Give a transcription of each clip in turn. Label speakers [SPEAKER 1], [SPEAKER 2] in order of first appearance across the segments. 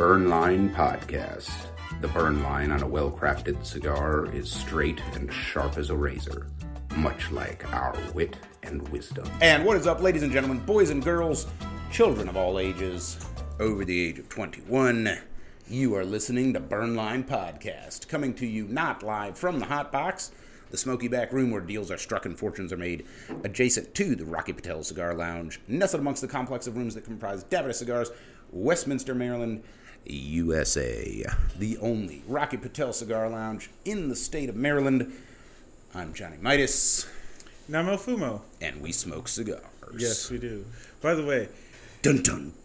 [SPEAKER 1] Burn Line Podcast. The burn line on a well-crafted cigar is straight and sharp as a razor, much like our wit and wisdom. And what is up, ladies and gentlemen, boys and girls, children of all ages, over the age of 21, you are listening to Burn Line Podcast, coming to you not live from the Hot Box, the smoky back room where deals are struck and fortunes are made, adjacent to the Rocky Patel Cigar Lounge, nestled amongst the complex of rooms that comprise Davidoff Cigars, Westminster, Maryland, USA. The only Rocky Patel Cigar Lounge in the state of Maryland. I'm Johnny Midas.
[SPEAKER 2] And I'm El Fumo.
[SPEAKER 1] And we smoke cigars.
[SPEAKER 2] Yes, we do. By the way,
[SPEAKER 1] dun dun.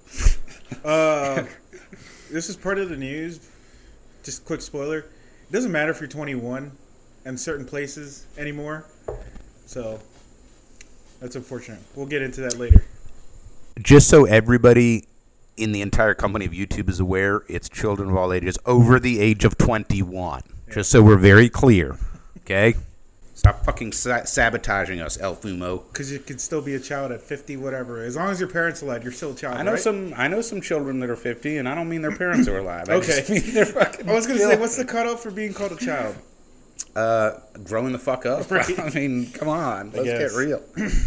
[SPEAKER 2] This is part of the news. Just quick spoiler. It doesn't matter if you're 21 in certain places anymore. So, that's unfortunate. We'll get into that later.
[SPEAKER 1] Just so everybody in the entire company of YouTube is aware, it's children of all ages over the age of 21. Yeah. Just so we're very clear. Okay? Stop fucking sabotaging us, El Fumo.
[SPEAKER 2] Because you can still be a child at 50, whatever. As long as your parents are alive, you're still a child,
[SPEAKER 1] I know
[SPEAKER 2] right?
[SPEAKER 1] some children that are 50, and I don't mean their parents are alive.
[SPEAKER 2] Okay.
[SPEAKER 1] I just mean they're fucking
[SPEAKER 2] I was going to say, what's the cutoff for being called a child?
[SPEAKER 1] Growing the fuck up. Right. I mean, come on. Let's get real.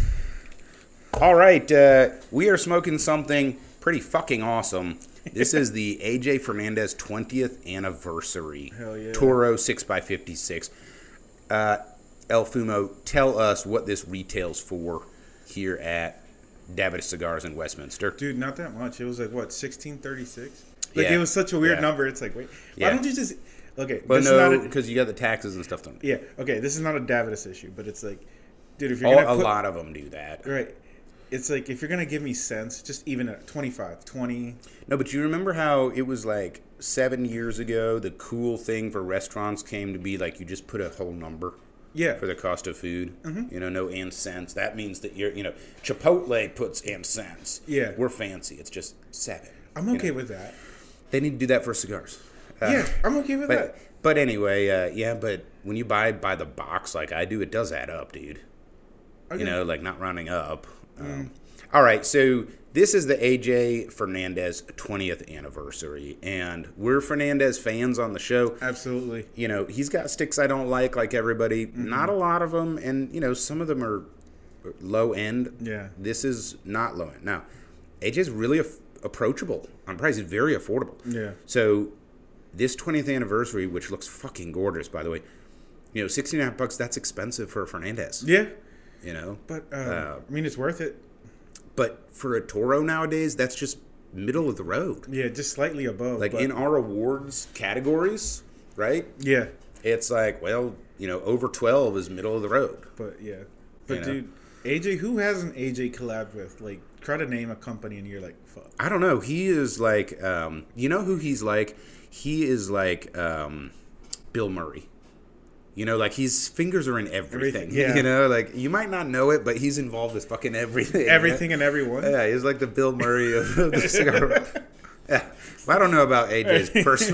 [SPEAKER 1] All right. We are smoking something pretty fucking awesome. This is the AJ Fernandez 20th anniversary.
[SPEAKER 2] Hell yeah.
[SPEAKER 1] Toro 6x56. El Fumo, tell us what this retails for here at Davidoff Cigars in Westminster.
[SPEAKER 2] Dude, not that much. It was like, what, $16.36?
[SPEAKER 1] Yeah.
[SPEAKER 2] It was such a weird number. It's like, wait, why don't you just... Okay,
[SPEAKER 1] but no, because you got the taxes and stuff.
[SPEAKER 2] Yeah, okay, this is not a Davidoff issue, but it's like, dude, if you're going to
[SPEAKER 1] a lot of them do that.
[SPEAKER 2] Right. It's like, if you're going to give me cents, just even at 25, 20.
[SPEAKER 1] No, but you remember how it was like 7 years ago, the cool thing for restaurants came to be like you just put a whole number.
[SPEAKER 2] Yeah.
[SPEAKER 1] For the cost of food.
[SPEAKER 2] Mm-hmm.
[SPEAKER 1] You know, no and cents. That means that Chipotle puts and cents.
[SPEAKER 2] Yeah.
[SPEAKER 1] We're fancy. It's just 7.
[SPEAKER 2] I'm okay with that.
[SPEAKER 1] They need to do that for cigars.
[SPEAKER 2] Yeah, I'm okay with that.
[SPEAKER 1] But anyway, but when you buy by the box like I do, it does add up, dude. Okay. You know, like not rounding up. All right, so this is the AJ Fernandez 20th anniversary, and we're Fernandez fans on the show.
[SPEAKER 2] Absolutely.
[SPEAKER 1] You know, he's got sticks I don't like everybody. Mm-hmm. Not a lot of them, and, you know, some of them are low end.
[SPEAKER 2] Yeah.
[SPEAKER 1] This is not low end. Now, AJ's really approachable on price. He's very affordable.
[SPEAKER 2] Yeah.
[SPEAKER 1] So this 20th anniversary, which looks fucking gorgeous, by the way, you know, $16.5, that's expensive for a Fernandez.
[SPEAKER 2] Yeah.
[SPEAKER 1] You know?
[SPEAKER 2] But, I mean, it's worth it.
[SPEAKER 1] But for a Toro nowadays, that's just middle of the road.
[SPEAKER 2] Yeah, just slightly above.
[SPEAKER 1] Like in our awards categories, right?
[SPEAKER 2] Yeah.
[SPEAKER 1] It's like, well, you know, over 12 is middle of the road.
[SPEAKER 2] But, yeah. But, dude, AJ, who has an AJ collab with? Like, try to name a company and you're like, fuck.
[SPEAKER 1] I don't know. He is like, you know who he's like? He is like Bill Murray. You know, like his fingers are in everything.
[SPEAKER 2] Yeah.
[SPEAKER 1] You know, like you might not know it, but he's involved with fucking everything.
[SPEAKER 2] Everything and everyone.
[SPEAKER 1] Yeah, he's like the Bill Murray of the cigar. Yeah. I don't know about AJ's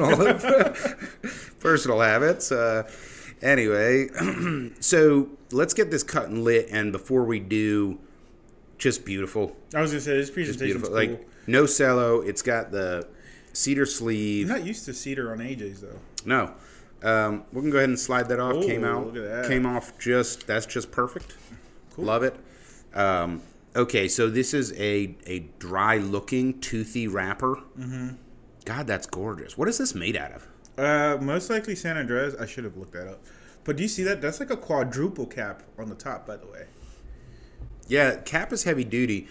[SPEAKER 1] personal habits. Anyway, so let's get this cut and lit. And before we do, just beautiful.
[SPEAKER 2] I was gonna say this presentation is cool.
[SPEAKER 1] Like no cello. It's got the cedar sleeve.
[SPEAKER 2] I'm not used to cedar on AJ's though.
[SPEAKER 1] No. We can go ahead and slide that off.
[SPEAKER 2] Ooh,
[SPEAKER 1] Came out.
[SPEAKER 2] Look at that.
[SPEAKER 1] Came off that's just perfect.
[SPEAKER 2] Cool.
[SPEAKER 1] Love it. Okay, so this is a dry looking toothy wrapper. Mm-hmm. God, that's gorgeous. What is this made out of?
[SPEAKER 2] Most likely San Andres. I should have looked that up. But do you see that? That's like a quadruple cap on the top, by the way.
[SPEAKER 1] Yeah, cap is heavy duty.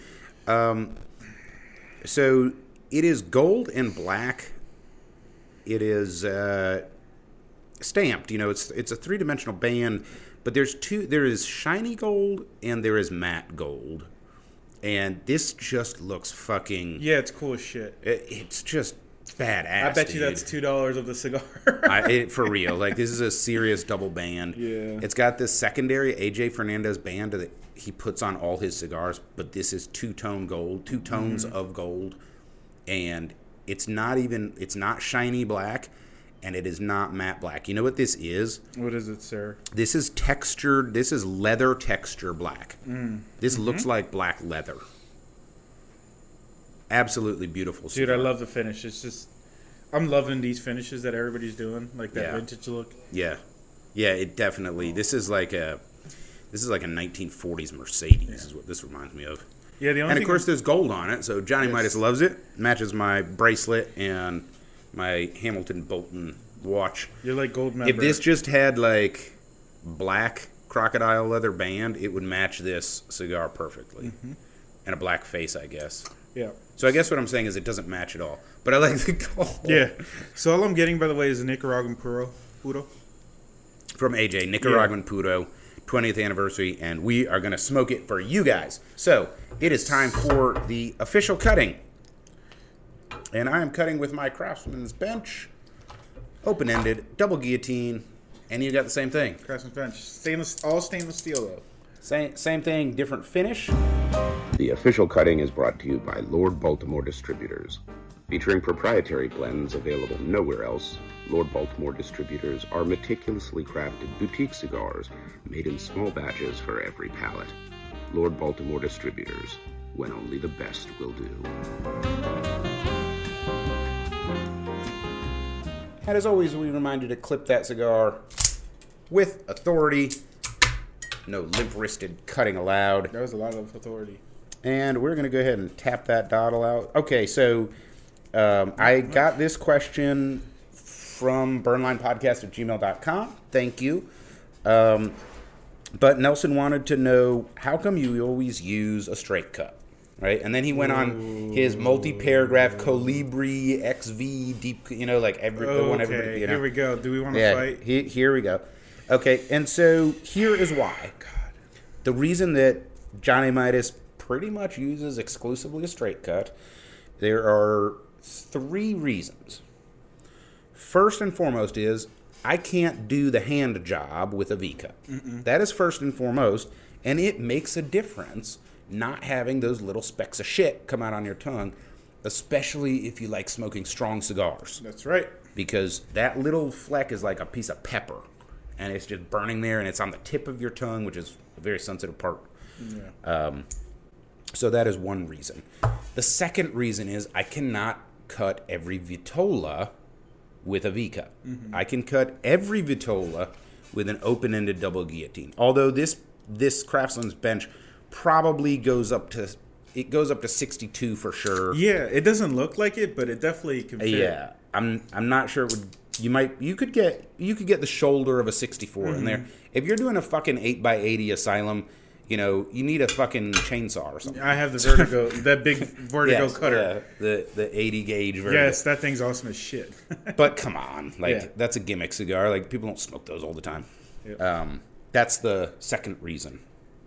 [SPEAKER 1] So it is gold and black. It is stamped. You know, it's a 3-dimensional band, but there is shiny gold and there is matte gold. And this just looks fucking...
[SPEAKER 2] Yeah, it's cool as shit.
[SPEAKER 1] It's just badass,
[SPEAKER 2] I bet you
[SPEAKER 1] dude.
[SPEAKER 2] that's $2 of the cigar.
[SPEAKER 1] For real. Like, this is a serious double band.
[SPEAKER 2] Yeah.
[SPEAKER 1] It's got this secondary AJ Fernandez band that he puts on all his cigars, but this is two-tone gold, 2 tones of gold. And it's not shiny black, and it is not matte black. You know what this is?
[SPEAKER 2] What is it, sir?
[SPEAKER 1] This is textured. This is leather texture black. This looks like black leather. Absolutely beautiful cigar.
[SPEAKER 2] Dude, I love the finish. It's just I'm loving these finishes that everybody's doing, like that vintage look.
[SPEAKER 1] Yeah, it definitely. This is like a 1940s Mercedes. Yeah. Is what this reminds me of.
[SPEAKER 2] Yeah,
[SPEAKER 1] and of course there's gold on it, so Johnny Midas loves it. Matches my bracelet and my Hamilton Bolton watch.
[SPEAKER 2] You're like gold member.
[SPEAKER 1] If this just had like black crocodile leather band, it would match this cigar perfectly. Mm-hmm. And a black face, I guess.
[SPEAKER 2] Yeah.
[SPEAKER 1] So I guess what I'm saying is it doesn't match at all. But I like the gold.
[SPEAKER 2] Yeah. So all I'm getting, by the way, is a Nicaraguan Puro.
[SPEAKER 1] From AJ, Nicaraguan Puro, 20th anniversary, and we are going to smoke it for you guys. So it is time for the official cutting. And I am cutting with my Craftsman's Bench, open-ended, double guillotine, and you got the same thing.
[SPEAKER 2] Craftsman's Bench. All stainless steel, though.
[SPEAKER 1] Same thing, different finish.
[SPEAKER 3] The official cutting is brought to you by Lord Baltimore Distributors. Featuring proprietary blends available nowhere else, Lord Baltimore Distributors are meticulously crafted boutique cigars made in small batches for every palate. Lord Baltimore Distributors, when only the best will do.
[SPEAKER 1] And as always, we remind you to clip that cigar with authority. No limp-wristed cutting allowed.
[SPEAKER 2] That was a lot of authority.
[SPEAKER 1] And we're going to go ahead and tap that dottle out. Okay, so I got this question from burnlinepodcast@gmail.com. Thank you. But Nelson wanted to know, how come you always use a straight cut? Right? And then he went on his multi-paragraph Colibri XV deep, like the one everybody,
[SPEAKER 2] Here we go. Do we want to fight?
[SPEAKER 1] Here we go. Okay, and so here is why.
[SPEAKER 2] God.
[SPEAKER 1] The reason that Johnny Midas pretty much uses exclusively a straight cut, there are 3 reasons. First and foremost is I can't do the hand job with a V-cut. That is first and foremost, and it makes a difference not having those little specks of shit come out on your tongue, especially if you like smoking strong cigars.
[SPEAKER 2] That's right.
[SPEAKER 1] Because that little fleck is like a piece of pepper. And it's just burning there, and it's on the tip of your tongue, which is a very sensitive part. Yeah. So that is one reason. The second reason is I cannot cut every vitola with a V-cut. Mm-hmm. I can cut every vitola with an open-ended double guillotine. Although this Craftsman's Bench probably goes up to 62 for sure.
[SPEAKER 2] Yeah, it doesn't look like it, but it definitely can fit.
[SPEAKER 1] Yeah, I'm not sure it would. You could get the shoulder of a 64 in there. If you're doing a fucking 8x80 Asylum, you need a fucking chainsaw or something.
[SPEAKER 2] I have the Vertigo, that big Vertigo cutter.
[SPEAKER 1] Yeah, the 80 gauge Vertigo.
[SPEAKER 2] Yes, that thing's awesome as shit.
[SPEAKER 1] But come on, that's a gimmick cigar. Like, people don't smoke those all the time. Yep. That's the second reason.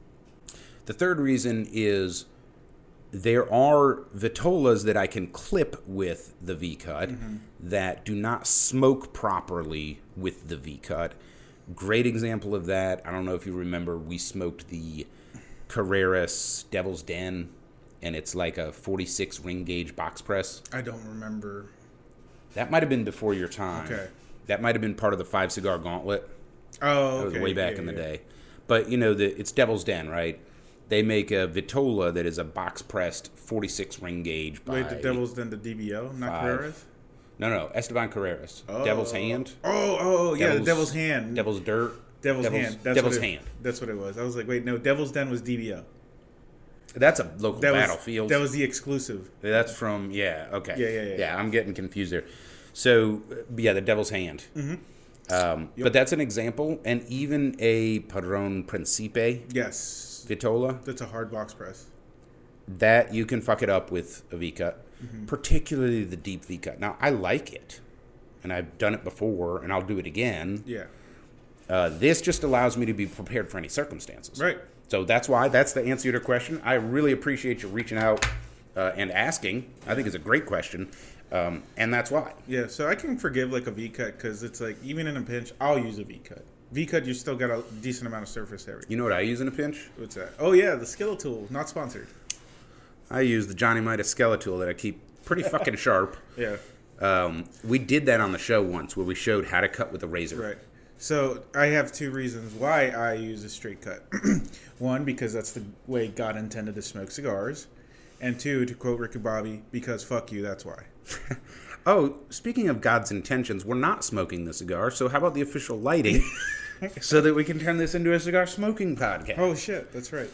[SPEAKER 1] The third reason is there are vitolas that I can clip with the V-cut that do not smoke properly with the V-cut. Great example of that, I don't know if you remember, we smoked the Carreras Devil's Den, and it's like a 46 ring gauge box press.
[SPEAKER 2] I don't remember.
[SPEAKER 1] That might have been before your time.
[SPEAKER 2] Okay.
[SPEAKER 1] That might have been part of the 5-cigar gauntlet.
[SPEAKER 2] Oh, okay.
[SPEAKER 1] That was way back in the day. But, it's Devil's Den, right? They make a vitola that is a box-pressed 46 ring gauge.
[SPEAKER 2] Wait, the Devil's Den, the DBO, not Carreras?
[SPEAKER 1] No, Esteban Carreras. Oh. Devil's Hand.
[SPEAKER 2] Yeah, the Devil's Hand.
[SPEAKER 1] Devil's Dirt.
[SPEAKER 2] Devil's Hand.
[SPEAKER 1] Devil's Hand.
[SPEAKER 2] That's what it was. I was like, wait, no, Devil's Den was DBO.
[SPEAKER 1] That's a local battlefield.
[SPEAKER 2] That was the exclusive.
[SPEAKER 1] That's from, okay.
[SPEAKER 2] Yeah.
[SPEAKER 1] Yeah, I'm getting confused there. So, the Devil's Hand. Mm-hmm. Yep. But that's an example, and even a Padron Principe.
[SPEAKER 2] Yes.
[SPEAKER 1] Vitola.
[SPEAKER 2] That's a hard box press.
[SPEAKER 1] That you can fuck it up with a V-cut, particularly the deep V-cut. Now, I like it, and I've done it before, and I'll do it again.
[SPEAKER 2] Yeah.
[SPEAKER 1] This just allows me to be prepared for any circumstances.
[SPEAKER 2] Right.
[SPEAKER 1] So that's the answer to your question. I really appreciate you reaching out and asking. I think it's a great question, and that's why.
[SPEAKER 2] Yeah, so I can forgive like a V-cut because it's like, even in a pinch, I'll use a V-cut. V-cut, you still got a decent amount of surface area.
[SPEAKER 1] You know what I use in a pinch?
[SPEAKER 2] What's that? Oh, yeah, the Skeletal, not sponsored.
[SPEAKER 1] I use the Johnny Midas Skeletal that I keep pretty fucking sharp.
[SPEAKER 2] Yeah.
[SPEAKER 1] We did that on the show once where we showed how to cut with a razor.
[SPEAKER 2] Right. So I have 2 reasons why I use a straight cut. 1, because that's the way God intended to smoke cigars. And 2, to quote Ricky Bobby, because fuck you, that's why.
[SPEAKER 1] Oh, speaking of God's intentions, we're not smoking the cigar, so how about the official lighting so that we can turn this into a cigar smoking podcast?
[SPEAKER 2] Oh, shit. That's right.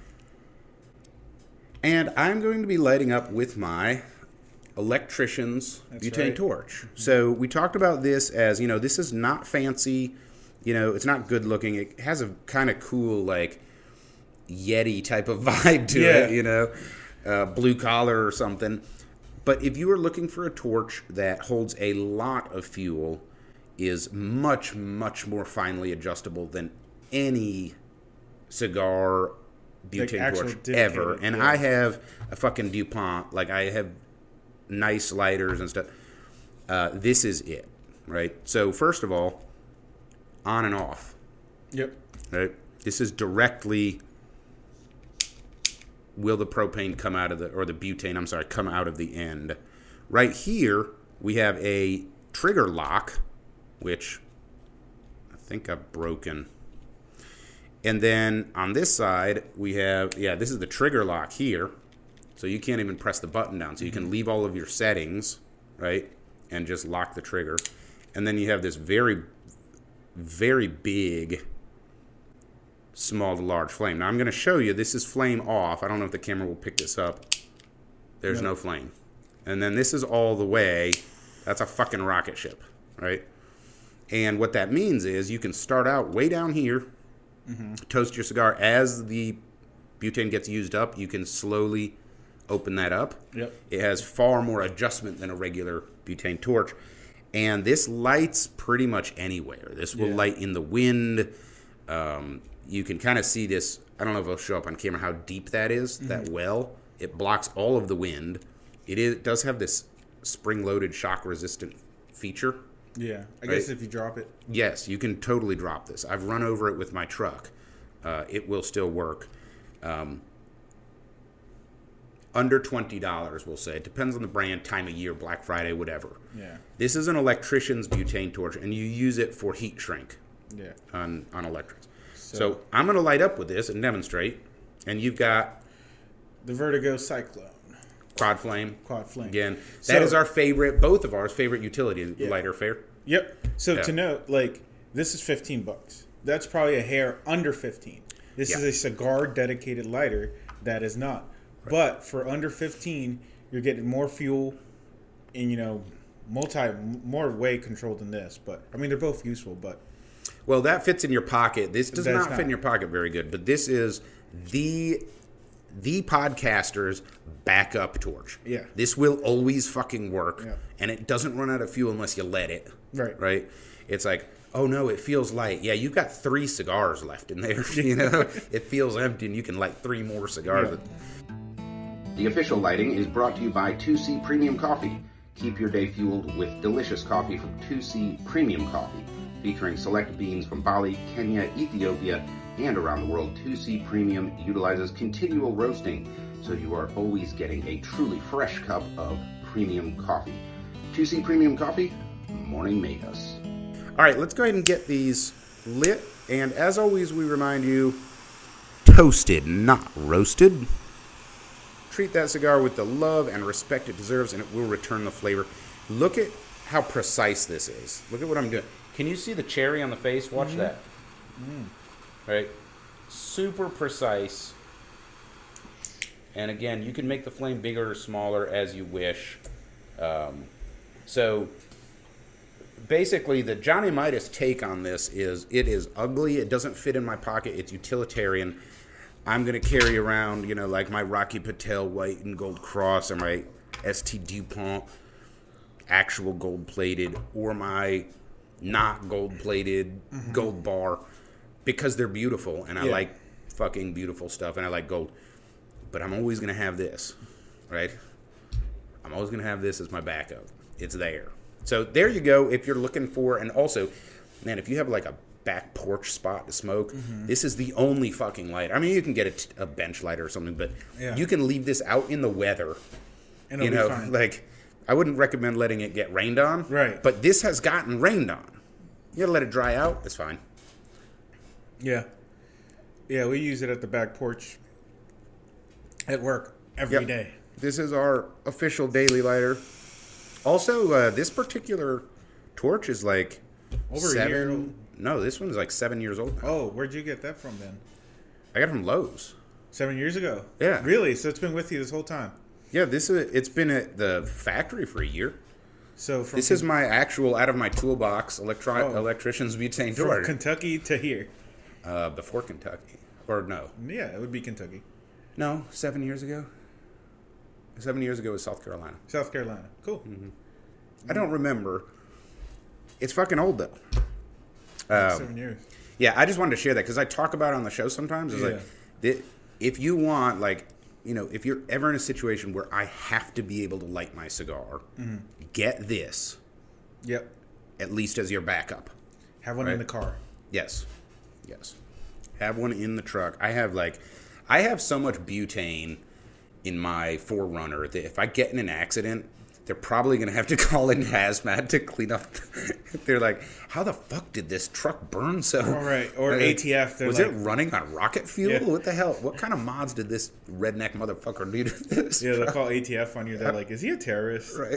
[SPEAKER 1] And I'm going to be lighting up with my electrician's butane torch. So we talked about this as, this is not fancy. It's not good looking. It has a kind of cool, like, Yeti type of vibe to it, blue collar or something. But if you are looking for a torch that holds a lot of fuel, is much, much more finely adjustable than any cigar butane torch ever. And I have a fucking DuPont. Like, I have nice lighters and stuff. This is it, right? So, first of all, on and off.
[SPEAKER 2] Yep.
[SPEAKER 1] Right? This is directly... Will the propane come out of the butane, come out of the end. Right here, we have a trigger lock, which I think I've broken. And then on this side, we have, this is the trigger lock here. So you can't even press the button down. So you can leave all of your settings, right? And just lock the trigger. And then you have this very, very big small to large flame. Now I'm going to show you, this is flame off. I don't know if the camera will pick this up. There's no flame. And then this is all the way. That's a fucking rocket ship, right? And what that means is you can start out way down here, toast your cigar. As the butane gets used up, you can slowly open that up.
[SPEAKER 2] Yep.
[SPEAKER 1] It has far more adjustment than a regular butane torch. And this lights pretty much anywhere. This will light in the wind. You can kind of see this. I don't know if it'll show up on camera how deep that is, that well. It blocks all of the wind. It does have this spring-loaded shock-resistant feature.
[SPEAKER 2] Yeah. I guess if you drop it.
[SPEAKER 1] Yes, you can totally drop this. I've run over it with my truck. It will still work. Under $20, we'll say. It depends on the brand, time of year, Black Friday, whatever.
[SPEAKER 2] Yeah.
[SPEAKER 1] This is an electrician's butane torch, and you use it for heat shrink on electrics. So I'm going to light up with this and demonstrate. And you've got
[SPEAKER 2] the Vertigo Cyclone.
[SPEAKER 1] Quad flame. Again, that is our favorite, both of ours favorite utility lighter fair.
[SPEAKER 2] Yep. So to note, like, this is $15. That's probably a hair under 15. This is a cigar dedicated lighter that is not. Right. But for under 15, you're getting more fuel and, more way control than this. But, I mean, they're both useful, but...
[SPEAKER 1] Well, that fits in your pocket. This does not fit in your pocket very good, but this is the podcaster's backup torch.
[SPEAKER 2] Yeah.
[SPEAKER 1] This will always fucking work,
[SPEAKER 2] yeah.
[SPEAKER 1] And it doesn't run out of fuel unless you let it.
[SPEAKER 2] Right.
[SPEAKER 1] Right? It's like, oh no, it feels light. Yeah, you've got 3 cigars left in there. It feels empty and you can light 3 more cigars.
[SPEAKER 3] Yeah. The official lighting is brought to you by 2C Premium Coffee. Keep your day fueled with delicious coffee from 2C Premium Coffee. Featuring select beans from Bali, Kenya, Ethiopia, and around the world, 2C Premium utilizes continual roasting, so you are always getting a truly fresh cup of premium coffee. 2C Premium Coffee, morning made us.
[SPEAKER 1] All right, let's go ahead and get these lit. And as always, we remind you, toasted, not roasted. Treat that cigar with the love and respect it deserves, and it will return the flavor. Look at how precise this is. Look at what I'm doing. Can you see the cherry on the face? Watch that. Right? Super precise. And again, you can make the flame bigger or smaller as you wish. So basically, the Johnny Midas take on this is, it is ugly. It doesn't fit in my pocket. It's utilitarian. I'm going to carry around, like my Rocky Patel white and gold cross and my ST DuPont actual gold-plated, or my not gold-plated gold bar, because they're beautiful, and I like fucking beautiful stuff, and I like gold. But I'm always going to have this, right? I'm always going to have this as my backup. It's there. So there you go if you're looking for, and also, man, if you have like a back porch spot to smoke, this is the only fucking lighter. I mean, you can get a bench lighter or something, but you can leave this out in the weather. And it'll be fine. Like, I wouldn't recommend letting it get rained on.
[SPEAKER 2] Right.
[SPEAKER 1] But this has gotten rained on. You gotta let it dry out. It's fine.
[SPEAKER 2] Yeah. Yeah, we use it at the back porch at work every day.
[SPEAKER 1] This is our official daily lighter. Also, this particular torch is like
[SPEAKER 2] Over a year old.
[SPEAKER 1] No, this one's like 7 years old now.
[SPEAKER 2] Oh, where'd you get that from then?
[SPEAKER 1] I got it from Lowe's.
[SPEAKER 2] 7 years ago?
[SPEAKER 1] Yeah.
[SPEAKER 2] Really? So it's been with you this whole time?
[SPEAKER 1] Yeah, it's been at the factory for a year.
[SPEAKER 2] So from
[SPEAKER 1] This is my actual, out of my toolbox, electrician's butane
[SPEAKER 2] from
[SPEAKER 1] torch.
[SPEAKER 2] Kentucky to here.
[SPEAKER 1] Before Kentucky. Or no.
[SPEAKER 2] Yeah, it would be Kentucky.
[SPEAKER 1] No, 7 years ago. 7 years ago was South Carolina.
[SPEAKER 2] South Carolina. Cool.
[SPEAKER 1] Mm-hmm. I don't remember. It's fucking old, though.
[SPEAKER 2] 7 years.
[SPEAKER 1] Yeah, I just wanted to share that because I talk about it on the show sometimes. It's like, if you want, like, you know, if you're ever in a situation where I have to be able to light my cigar, get this.
[SPEAKER 2] Yep.
[SPEAKER 1] At least as your backup.
[SPEAKER 2] Have one in the car.
[SPEAKER 1] Yes. Yes. Have one in the truck. I have so much butane in my 4Runner that if I get in an accident, they're probably going to have to call in hazmat to clean up. They're like, how the fuck did this truck burn so?
[SPEAKER 2] All right. Or ATF.
[SPEAKER 1] Was
[SPEAKER 2] like,
[SPEAKER 1] it running on rocket fuel?
[SPEAKER 2] Yeah.
[SPEAKER 1] What the hell? What kind of mods did this redneck motherfucker do to this?
[SPEAKER 2] Yeah, they'll call ATF on you. They're like, is he a terrorist?
[SPEAKER 1] Right.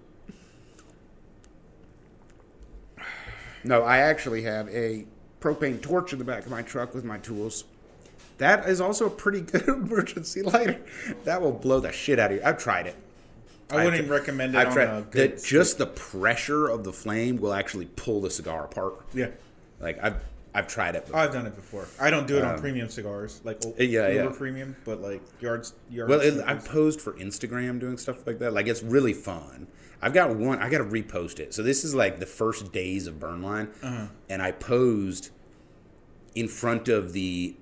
[SPEAKER 1] No, I actually have a propane torch in the back of my truck with my tools. That is also a pretty good emergency lighter. That will blow the shit out of you. I've tried it.
[SPEAKER 2] I wouldn't recommend it
[SPEAKER 1] I've
[SPEAKER 2] on
[SPEAKER 1] tried
[SPEAKER 2] a good
[SPEAKER 1] just the pressure of the flame will actually pull the cigar apart.
[SPEAKER 2] Yeah.
[SPEAKER 1] Like I've tried it before.
[SPEAKER 2] I've done it before. I don't do it on premium cigars, like premium, but like yard.
[SPEAKER 1] Well, I posed for Instagram doing stuff like that. Like it's really fun. I've got one. I got to repost it. So this is like the first days of Burnline, and I posed in front of the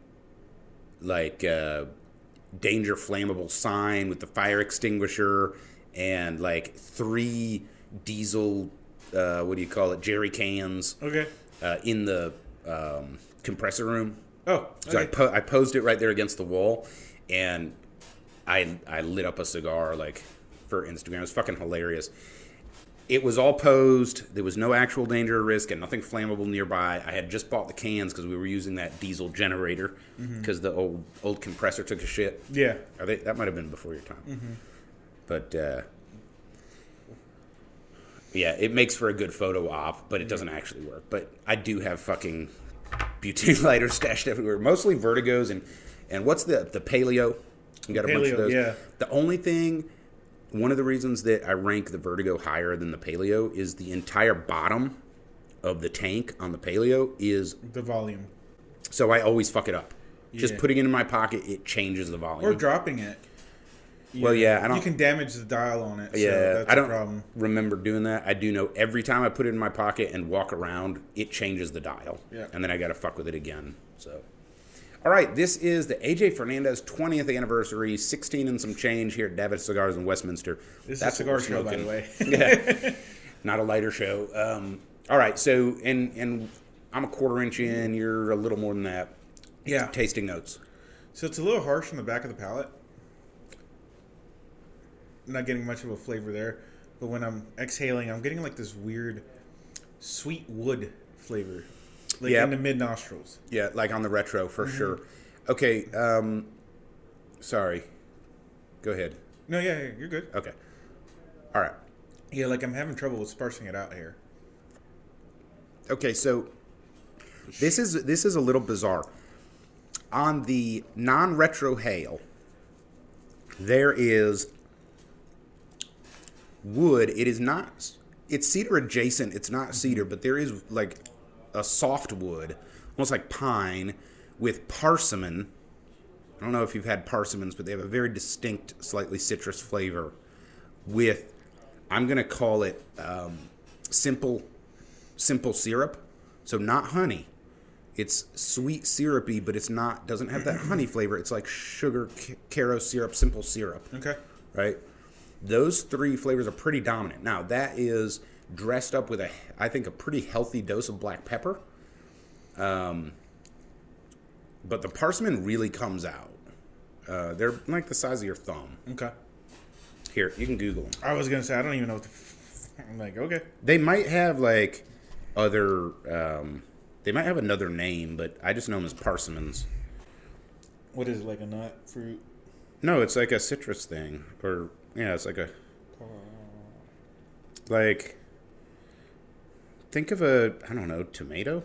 [SPEAKER 1] danger flammable sign with the fire extinguisher and like 3 diesel jerry cans in the compressor room. So I posed it right there against the wall, and I lit up a cigar like for Instagram. It was fucking hilarious. It was all posed. There was no actual danger or risk and nothing flammable nearby. I had just bought the cans because we were using that diesel generator because the old compressor took a shit.
[SPEAKER 2] Yeah.
[SPEAKER 1] That might have been before your time. But, yeah, it makes for a good photo op, but it doesn't actually work. But I do have fucking butane lighters stashed everywhere. Mostly Vertigos and what's the Paleo? You got a bunch of those.
[SPEAKER 2] Yeah.
[SPEAKER 1] The only thing... One of the reasons that I rank the Vertigo higher than the Paleo is the entire bottom of the tank on the Paleo is...
[SPEAKER 2] the volume.
[SPEAKER 1] So I always fuck it up. Yeah. Just putting it in my pocket, it changes the volume.
[SPEAKER 2] Or dropping it.
[SPEAKER 1] I don't...
[SPEAKER 2] You can damage the dial on it.
[SPEAKER 1] Yeah,
[SPEAKER 2] so that's
[SPEAKER 1] I don't
[SPEAKER 2] a problem.
[SPEAKER 1] remember doing that. I do know every time I put it in my pocket and walk around, it changes the dial.
[SPEAKER 2] Yeah.
[SPEAKER 1] And then I got to fuck with it again. So... All right, this is the AJ Fernandez 20th anniversary, 16 and some change here at Davis Cigars in Westminster.
[SPEAKER 2] This is a cigar show, by the way.
[SPEAKER 1] Yeah, not a lighter show. All right, so, and I'm a 1/4 inch in, you're a little more than that.
[SPEAKER 2] Yeah.
[SPEAKER 1] Tasting notes.
[SPEAKER 2] So it's a little harsh on the back of the palate. Not getting much of a flavor there. But when I'm exhaling, I'm getting like this weird sweet wood flavor. Like in the mid nostrils.
[SPEAKER 1] Yeah, like on the retro for sure. Okay, sorry. Go ahead.
[SPEAKER 2] No, yeah, you're good.
[SPEAKER 1] Okay. All right.
[SPEAKER 2] Yeah, like I'm having trouble with sparsing it out here.
[SPEAKER 1] Okay, so this is a little bizarre. On the non-retro hail, there is wood. It is not. It's cedar adjacent. It's not cedar, but there is like a soft wood, almost like pine, with parsimon. I don't know if you've had parsimons, but they have a very distinct, slightly citrus flavor. With, I'm gonna call it simple syrup. So not honey. It's sweet syrupy, but it's not. Doesn't have that honey flavor. It's like sugar, caro syrup, simple syrup.
[SPEAKER 2] Okay.
[SPEAKER 1] Right. Those 3 flavors are pretty dominant. Now that is dressed up with I think a pretty healthy dose of black pepper. But the parsimon really comes out. They're like the size of your thumb.
[SPEAKER 2] Okay.
[SPEAKER 1] Here, you can Google them.
[SPEAKER 2] I was gonna say I don't even know what I'm like, okay.
[SPEAKER 1] They might have like other they might have another name, but I just know them as parsimons.
[SPEAKER 2] What is it, like a nut, fruit?
[SPEAKER 1] No, it's like a citrus thing. Or yeah, it's like a Like, think of a, I don't know, tomato?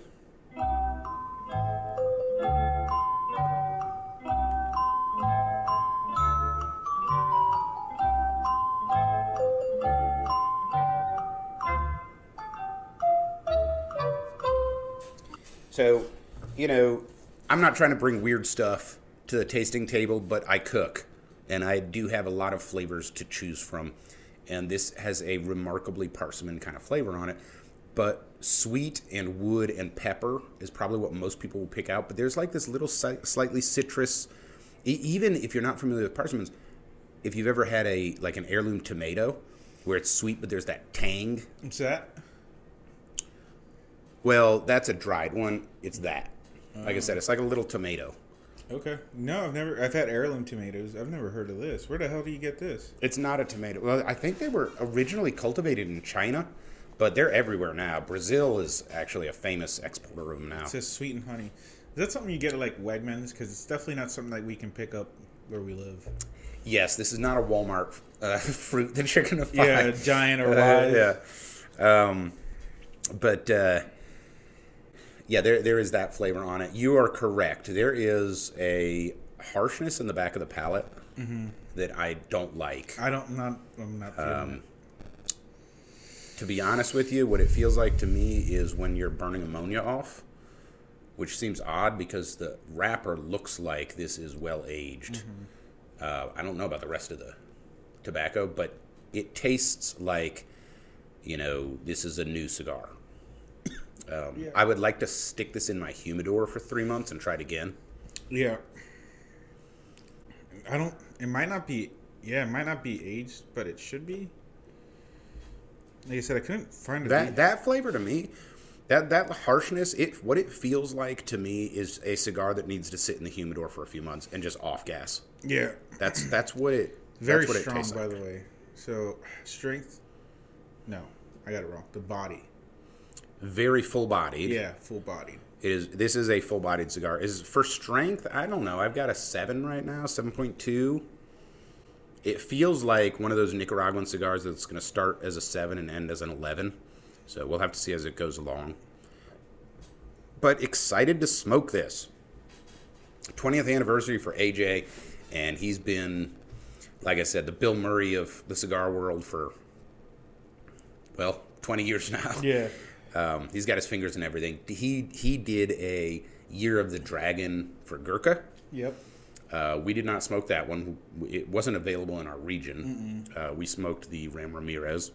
[SPEAKER 1] So, you know, I'm not trying to bring weird stuff to the tasting table, but I cook. And I do have a lot of flavors to choose from. And this has a remarkably persimmon kind of flavor on it. But sweet and wood and pepper is probably what most people will pick out. But there's like this little slightly citrus. Even if you're not familiar with persimmons, if you've ever had an heirloom tomato where it's sweet but there's that tang.
[SPEAKER 2] What's that?
[SPEAKER 1] Well, that's a dried one. It's that. Like I said, it's like a little tomato.
[SPEAKER 2] Okay. No, I've had heirloom tomatoes. I've never heard of this. Where the hell do you get this?
[SPEAKER 1] It's not a tomato. Well, I think they were originally cultivated in China, but they're everywhere now. Brazil is actually a famous exporter of them now.
[SPEAKER 2] It says sweet and honey. Is that something you get at like Wegmans? Because it's definitely not something that we can pick up where we live.
[SPEAKER 1] Yes, this is not a Walmart fruit that you're going to find.
[SPEAKER 2] Yeah, giant or wild.
[SPEAKER 1] Yeah, there is that flavor on it. You are correct. There is a harshness in the back of the palate that I don't like.
[SPEAKER 2] I'm not feeling it.
[SPEAKER 1] To be honest with you, what it feels like to me is when you're burning ammonia off, which seems odd because the wrapper looks like this is well aged. I don't know about the rest of the tobacco, but it tastes like, this is a new cigar. I would like to stick this in my humidor for 3 months and try it again.
[SPEAKER 2] Yeah. It might not be aged, but it should be. Like I said, I couldn't find it.
[SPEAKER 1] That flavor to me, that harshness, what it feels like to me is a cigar that needs to sit in the humidor for a few months and just off gas.
[SPEAKER 2] Yeah.
[SPEAKER 1] That's what it
[SPEAKER 2] Very
[SPEAKER 1] that's what
[SPEAKER 2] strong,
[SPEAKER 1] it tastes like.
[SPEAKER 2] by the way. So, strength? No, I got it wrong. The body.
[SPEAKER 1] Very full-bodied.
[SPEAKER 2] Yeah, full-bodied.
[SPEAKER 1] This is a full-bodied cigar. For strength, I don't know. I've got a 7 right now, 7.2. It feels like one of those Nicaraguan cigars that's going to start as a 7 and end as an 11. So we'll have to see as it goes along. But excited to smoke this. 20th anniversary for AJ, and he's been, like I said, the Bill Murray of the cigar world for, 20 years now.
[SPEAKER 2] Yeah.
[SPEAKER 1] He's got his fingers in everything. He did a Year of the Dragon for Gurkha.
[SPEAKER 2] Yep.
[SPEAKER 1] We did not smoke that one. It wasn't available in our region. We smoked the Ram Ramirez.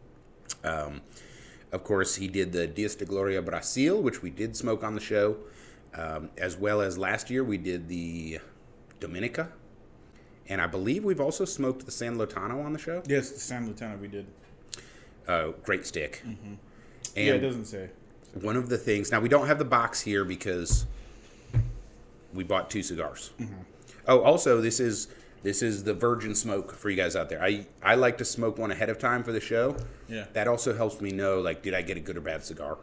[SPEAKER 1] Of course, he did the Dias de Gloria Brasil, which we did smoke on the show. As well as last year, we did the Dominica. And I believe we've also smoked the San Lotano on the show.
[SPEAKER 2] Yes, the San Lotano we did.
[SPEAKER 1] Great stick. And
[SPEAKER 2] yeah, it doesn't say.
[SPEAKER 1] One of the things... Now, we don't have the box here because we bought 2 cigars. Oh, also, this is the virgin smoke for you guys out there. I like to smoke one ahead of time for the show.
[SPEAKER 2] Yeah.
[SPEAKER 1] That also helps me know, did I get a good or bad cigar?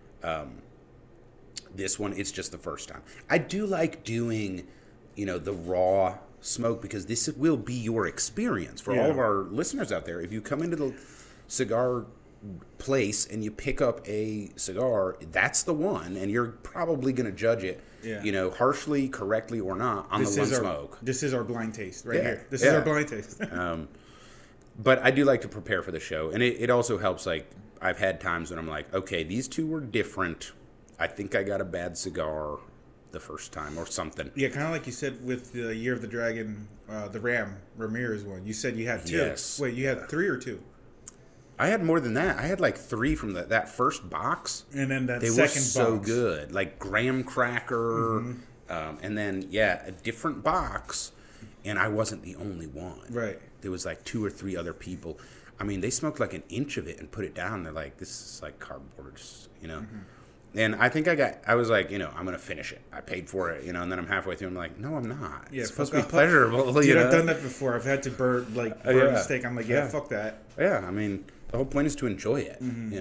[SPEAKER 1] This one, it's just the first time. I do like doing, the raw smoke because this will be your experience for all of our listeners out there. If you come into the cigar place and you pick up a cigar, that's the one, and you're probably going to judge it, harshly, correctly, or not on the one smoke.
[SPEAKER 2] This is our blind taste right here. This is our blind taste.
[SPEAKER 1] But I do like to prepare for the show, and it also helps. I've had times when I'm like, okay, these two were different. I think I got a bad cigar the first time or something.
[SPEAKER 2] Yeah, kind of like you said with the Year of the Dragon, the Ram Ramirez one. You said you had 2.
[SPEAKER 1] Yes.
[SPEAKER 2] Wait, you had 3 or 2?
[SPEAKER 1] I had more than that. I had 3 from that first box.
[SPEAKER 2] And then that
[SPEAKER 1] they
[SPEAKER 2] second box.
[SPEAKER 1] They were so good. Like graham cracker. And then, a different box. And I wasn't the only one.
[SPEAKER 2] Right.
[SPEAKER 1] There was 2 or 3 other people. I mean, they smoked an inch of it and put it down. They're like, this is cardboard, And I think I was like, I'm going to finish it. I paid for it, and then I'm halfway through. I'm like, no, I'm not.
[SPEAKER 2] Yeah,
[SPEAKER 1] it's supposed to be pleasurable.
[SPEAKER 2] Dude, I've done that before. I've had to burn a steak. I'm like, fuck that.
[SPEAKER 1] Yeah, I mean, the whole point is to enjoy it,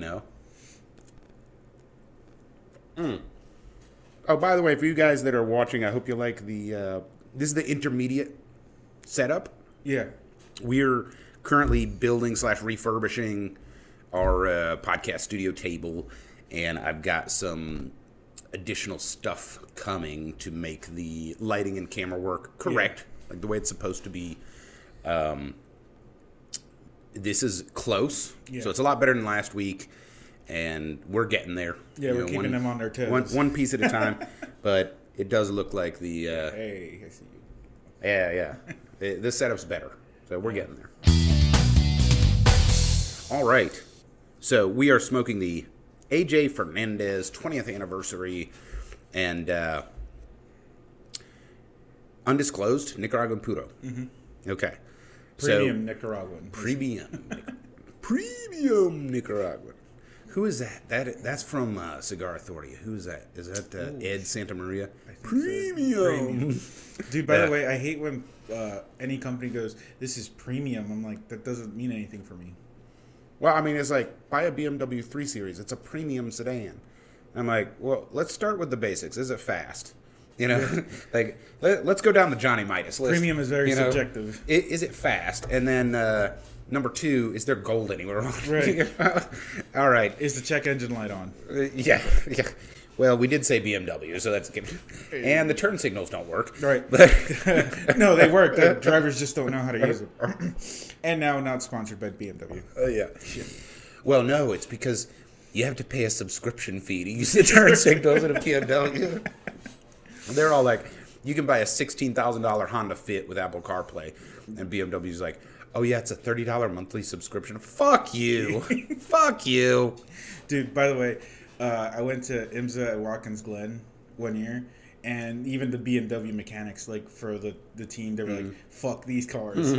[SPEAKER 1] Oh, by the way, for you guys that are watching, I hope you like this is the intermediate setup.
[SPEAKER 2] Yeah.
[SPEAKER 1] We're currently building / refurbishing our podcast studio table, and I've got some additional stuff coming to make the lighting and camera work correct, like the way it's supposed to be. This is close, so it's a lot better than last week, and we're getting there.
[SPEAKER 2] Yeah, we're keeping them on their toes.
[SPEAKER 1] One piece at a time, but it does look like the...
[SPEAKER 2] hey, I see you.
[SPEAKER 1] Yeah. This setup's better, so we're getting there. All right, so we are smoking the AJ Fernandez 20th anniversary and undisclosed Nicaraguan Puro. Mm-hmm. Okay.
[SPEAKER 2] Premium Nicaraguan.
[SPEAKER 1] Premium Nicaraguan. Who is that? That's from Cigar Authority. Who is that? Is that Ed Santa Maria? Premium.
[SPEAKER 2] Dude, by the way, I hate when any company goes, "This is premium." I'm like, that doesn't mean anything for me.
[SPEAKER 1] Well, I mean, it's like, buy a BMW 3 Series. It's a premium sedan. I'm like, well, let's start with the basics. Is it fast? You know, like let's go down the Johnny Midas list.
[SPEAKER 2] Premium is very subjective.
[SPEAKER 1] Is it fast? And then number 2, is there gold anywhere on it?
[SPEAKER 2] Right.
[SPEAKER 1] All right.
[SPEAKER 2] Is the check engine light on?
[SPEAKER 1] Yeah. Well, we did say BMW, so that's good. And the turn signals don't work.
[SPEAKER 2] Right. No, they work. The drivers just don't know how to use it. And now not sponsored by BMW.
[SPEAKER 1] Yeah. Shit. Well, no, it's because you have to pay a subscription fee to use the turn signals in a BMW. They're all like, you can buy a $16,000 Honda Fit with Apple CarPlay. And BMW's like, oh, yeah, it's a $30 monthly subscription. Fuck you. Fuck you.
[SPEAKER 2] Dude, by the way, I went to IMSA at Watkins Glen one year. And even the BMW mechanics, like, for the team, they were like, fuck these cars.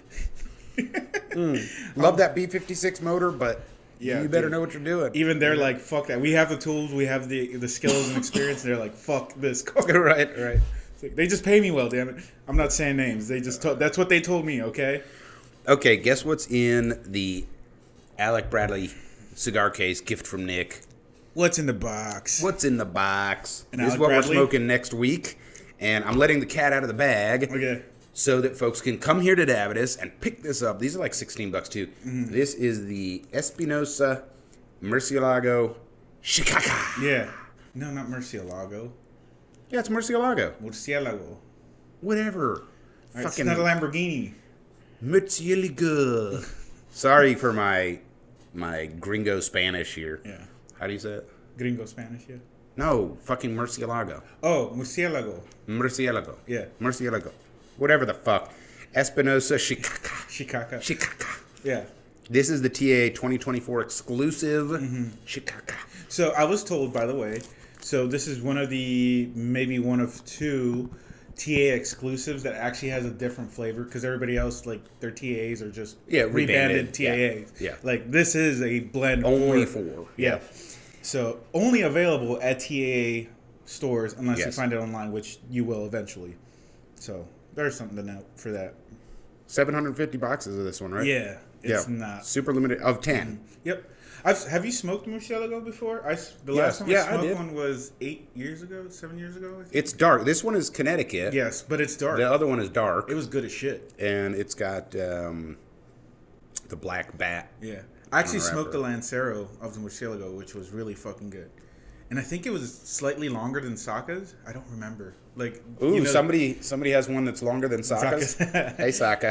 [SPEAKER 1] Love that B56 motor, but... Yeah, you better know what you're doing.
[SPEAKER 2] Even they're like, fuck that. We have the tools, we have the skills and experience. And they're like, fuck this car.
[SPEAKER 1] Right.
[SPEAKER 2] Like, they just pay me well, damn it. I'm not saying names. They just that's what they told me, okay?
[SPEAKER 1] Okay, guess what's in the Alec Bradley cigar case gift from Nick?
[SPEAKER 2] What's in the box?
[SPEAKER 1] What's in the box?
[SPEAKER 2] And
[SPEAKER 1] this is what Bradley? We're smoking next week. And I'm letting the cat out of the bag.
[SPEAKER 2] Okay.
[SPEAKER 1] So that folks can come here to Davidas and pick this up. These are like $16 too. Mm-hmm. This is the Espinosa Murcielago Shikaka.
[SPEAKER 2] Yeah. No, not Murcielago.
[SPEAKER 1] Yeah, it's Murcielago.
[SPEAKER 2] Murcielago.
[SPEAKER 1] Whatever.
[SPEAKER 2] Right, fucking. It's not a Lamborghini.
[SPEAKER 1] Murcielago. Sorry for my gringo Spanish here.
[SPEAKER 2] Yeah.
[SPEAKER 1] How do you say it?
[SPEAKER 2] Gringo Spanish, yeah.
[SPEAKER 1] No, fucking Murcielago.
[SPEAKER 2] Oh, Murcielago.
[SPEAKER 1] Murcielago.
[SPEAKER 2] Yeah.
[SPEAKER 1] Murcielago. Whatever the fuck. Espinosa Shikaka.
[SPEAKER 2] Shikaka. Yeah.
[SPEAKER 1] This is the TA 2024 exclusive Shikaka.
[SPEAKER 2] So I was told, by the way, so this is maybe one of 2 TA exclusives that actually has a different flavor, because everybody else, like, their TAs are just rebanded TAs.
[SPEAKER 1] Yeah.
[SPEAKER 2] Like, this is a blend.
[SPEAKER 1] Only 4.
[SPEAKER 2] Yeah. So only available at TAA stores unless you find it online, which you will eventually. So there's something to note for that.
[SPEAKER 1] 750 boxes of this one, right?
[SPEAKER 2] Yeah, it's not
[SPEAKER 1] super limited of 10.
[SPEAKER 2] Yep. Have you smoked Murcielago before? The last time I smoked one was 7 years ago. I think.
[SPEAKER 1] It's dark. This one is Connecticut.
[SPEAKER 2] Yes, but it's dark.
[SPEAKER 1] The other one is dark.
[SPEAKER 2] It was good as shit.
[SPEAKER 1] And it's got the black bat.
[SPEAKER 2] Yeah. I actually smoked the Lancero of the Murcielago, which was really fucking good. And I think it was slightly longer than Saka's. I don't remember. Like,
[SPEAKER 1] ooh, somebody has one that's longer than Saka's. Hey, Saka.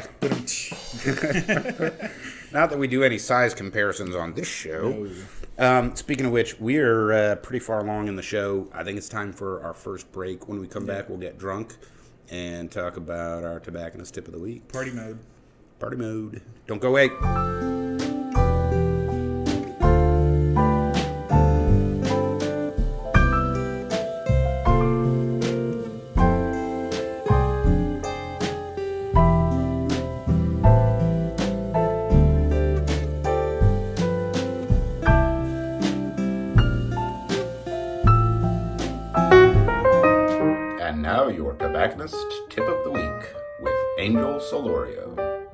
[SPEAKER 1] Not that we do any size comparisons on this show. No. Speaking of which, we're pretty far along in the show. I think it's time for our first break. When we come back, we'll get drunk and talk about our tobacconist tip of the week.
[SPEAKER 2] Party mode.
[SPEAKER 1] Party mode. Don't go away. Now your tobacconist tip of the week with Angel Solorio.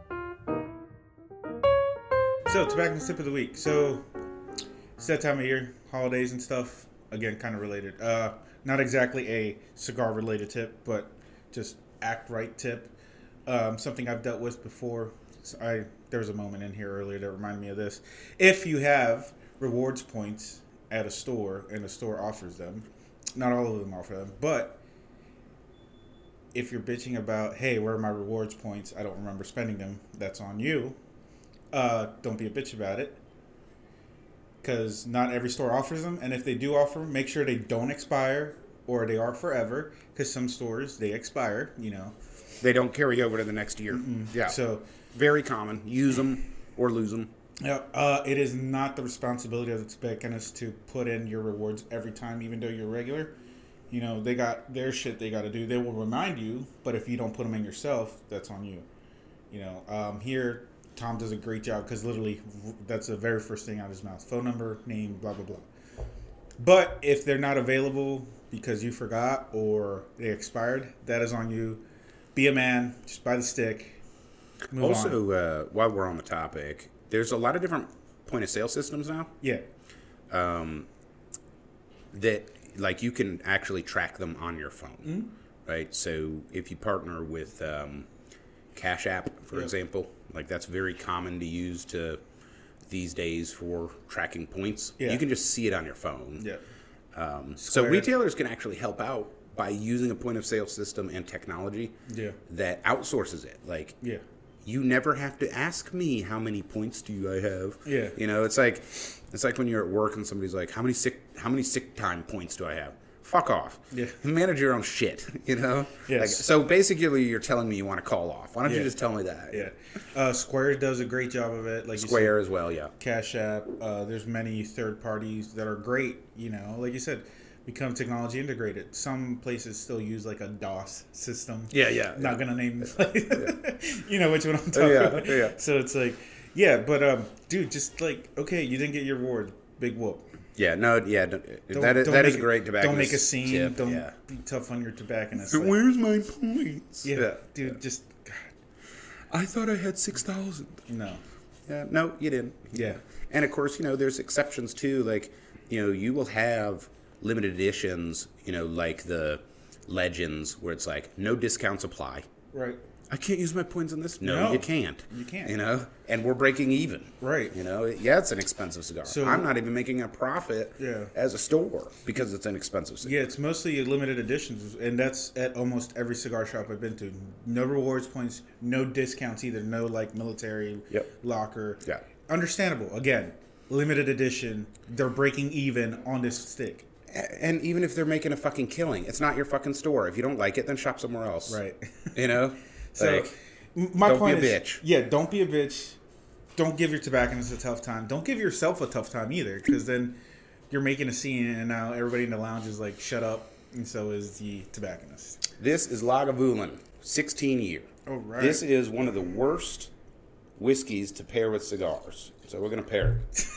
[SPEAKER 2] So, tobacconist tip of the week. So, it's that time of year, holidays and stuff. Again, kind of related. Not exactly a cigar-related tip, but just act right tip. Something I've dealt with before. There was a moment in here earlier that reminded me of this. If you have rewards points at a store and the store offers them, not all of them offer them, but if you're bitching about, hey, where are my rewards points? I don't remember spending them. That's on you. Don't be a bitch about it. Because not every store offers them. And if they do offer them, make sure they don't expire or they are forever. Because some stores, they expire, you know.
[SPEAKER 1] They don't carry over to the next year. Yeah.
[SPEAKER 2] So,
[SPEAKER 1] very common. Use them or lose them.
[SPEAKER 2] Yeah, it is not the responsibility of the tobacconist to put in your rewards every time, even though you're regular. You know, they got their shit they got to do. They will remind you, but if you don't put them in yourself, that's on you. You know, here, Tom does a great job because literally that's the very first thing out of his mouth. Phone number, name, blah, blah, blah. But if they're not available because you forgot or they expired, that is on you. Be a man. Just buy the stick. Move
[SPEAKER 1] also, while we're on the topic, there's a lot of different point-of-sale systems now.
[SPEAKER 2] Yeah.
[SPEAKER 1] That... like, you can actually track them on your phone, right? So if you partner with Cash App, for example, like that's very common to use these days for tracking points. Yeah. You can just see it on your phone.
[SPEAKER 2] Yeah.
[SPEAKER 1] So retailers can actually help out by using a point-of-sale system and technology that outsources it. Like, you never have to ask me how many points do I have.
[SPEAKER 2] Yeah.
[SPEAKER 1] You know, it's like when you're at work and somebody's like, how many sick time points do I have? Fuck off.
[SPEAKER 2] Yeah.
[SPEAKER 1] Manage your own shit, you know?
[SPEAKER 2] Yes.
[SPEAKER 1] Like, so basically you're telling me you want to call off. Why don't you just tell me that?
[SPEAKER 2] Yeah. Square does a great job of it. Like
[SPEAKER 1] Square
[SPEAKER 2] you said,
[SPEAKER 1] as well, yeah.
[SPEAKER 2] Cash App. There's many third parties that are great, you know. Like you said, become technology integrated. Some places still use like a DOS system.
[SPEAKER 1] Yeah.
[SPEAKER 2] Not gonna name the place. You know which one I'm talking about.
[SPEAKER 1] Yeah.
[SPEAKER 2] So it's like, yeah, but dude, just like, okay, you didn't get your reward. Big whoop.
[SPEAKER 1] Yeah, no, yeah, that is great tobacconist.
[SPEAKER 2] Don't make a scene.
[SPEAKER 1] Tip,
[SPEAKER 2] don't be tough on your tobacconist.
[SPEAKER 1] Like, where's my points?
[SPEAKER 2] Yeah, dude, just. God.
[SPEAKER 1] I thought I had 6,000.
[SPEAKER 2] No.
[SPEAKER 1] Yeah, no, you didn't.
[SPEAKER 2] Yeah.
[SPEAKER 1] And of course, you know, there's exceptions too. Like, you know, you will have limited editions, you know, like the Legends, where it's like, no discounts apply.
[SPEAKER 2] Right.
[SPEAKER 1] I can't use my points on this. No, you can't.
[SPEAKER 2] You can't.
[SPEAKER 1] You know, and we're breaking even.
[SPEAKER 2] Right.
[SPEAKER 1] You know, yeah, it's an expensive cigar. So, I'm not even making a profit as a store because it's an expensive cigar.
[SPEAKER 2] Yeah, it's mostly limited editions, and that's at almost every cigar shop I've been to. No rewards points, no discounts either. No, like, military locker.
[SPEAKER 1] Yeah.
[SPEAKER 2] Understandable. Again, limited edition. They're breaking even on this stick.
[SPEAKER 1] And even if they're making a fucking killing, it's not your fucking store. If you don't like it, then shop somewhere else.
[SPEAKER 2] Right.
[SPEAKER 1] You know?
[SPEAKER 2] So,
[SPEAKER 1] like,
[SPEAKER 2] my point is,
[SPEAKER 1] don't be a bitch.
[SPEAKER 2] Yeah, don't be a bitch. Don't give your tobacconist a tough time. Don't give yourself a tough time either, because then you're making a scene, and now everybody in the lounge is like, shut up, and so is the tobacconist.
[SPEAKER 1] This is Lagavulin, 16 year.
[SPEAKER 2] Oh, right.
[SPEAKER 1] This is one of the worst whiskeys to pair with cigars. So we're going to pair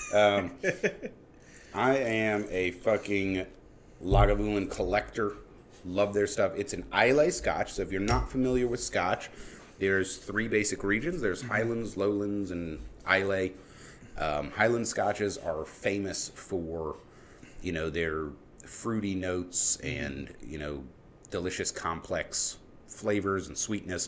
[SPEAKER 1] it. I am a fucking Lagavulin collector. Love their stuff. It's an Islay Scotch. So if you're not familiar with Scotch, there's 3 basic regions. There's Highlands, Lowlands, and Islay. Highland Scotches are famous for, you know, their fruity notes and, you know, delicious complex flavors and sweetness.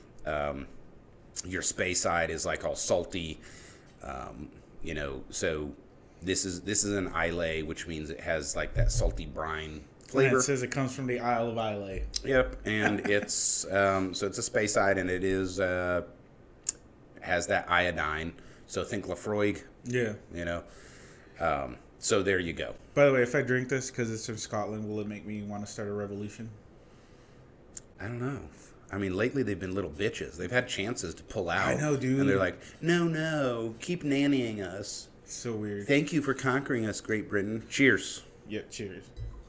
[SPEAKER 1] Your Speyside is like all salty, you know. So this is an Islay, which means it has like that salty brine flavor.
[SPEAKER 2] And it says it comes from the Isle of Islay.
[SPEAKER 1] Yep, and it's so it's a Speyside, and it is has that iodine. So think Laphroaig.
[SPEAKER 2] Yeah.
[SPEAKER 1] You know. So there you go.
[SPEAKER 2] By the way, if I drink this because it's from Scotland, will it make me want to start a revolution?
[SPEAKER 1] I don't know. I mean, lately they've been little bitches. They've had chances to pull out.
[SPEAKER 2] I know, dude.
[SPEAKER 1] And they're like, no, keep nannying us.
[SPEAKER 2] So weird.
[SPEAKER 1] Thank you for conquering us, Great Britain. Cheers.
[SPEAKER 2] Yeah, cheers.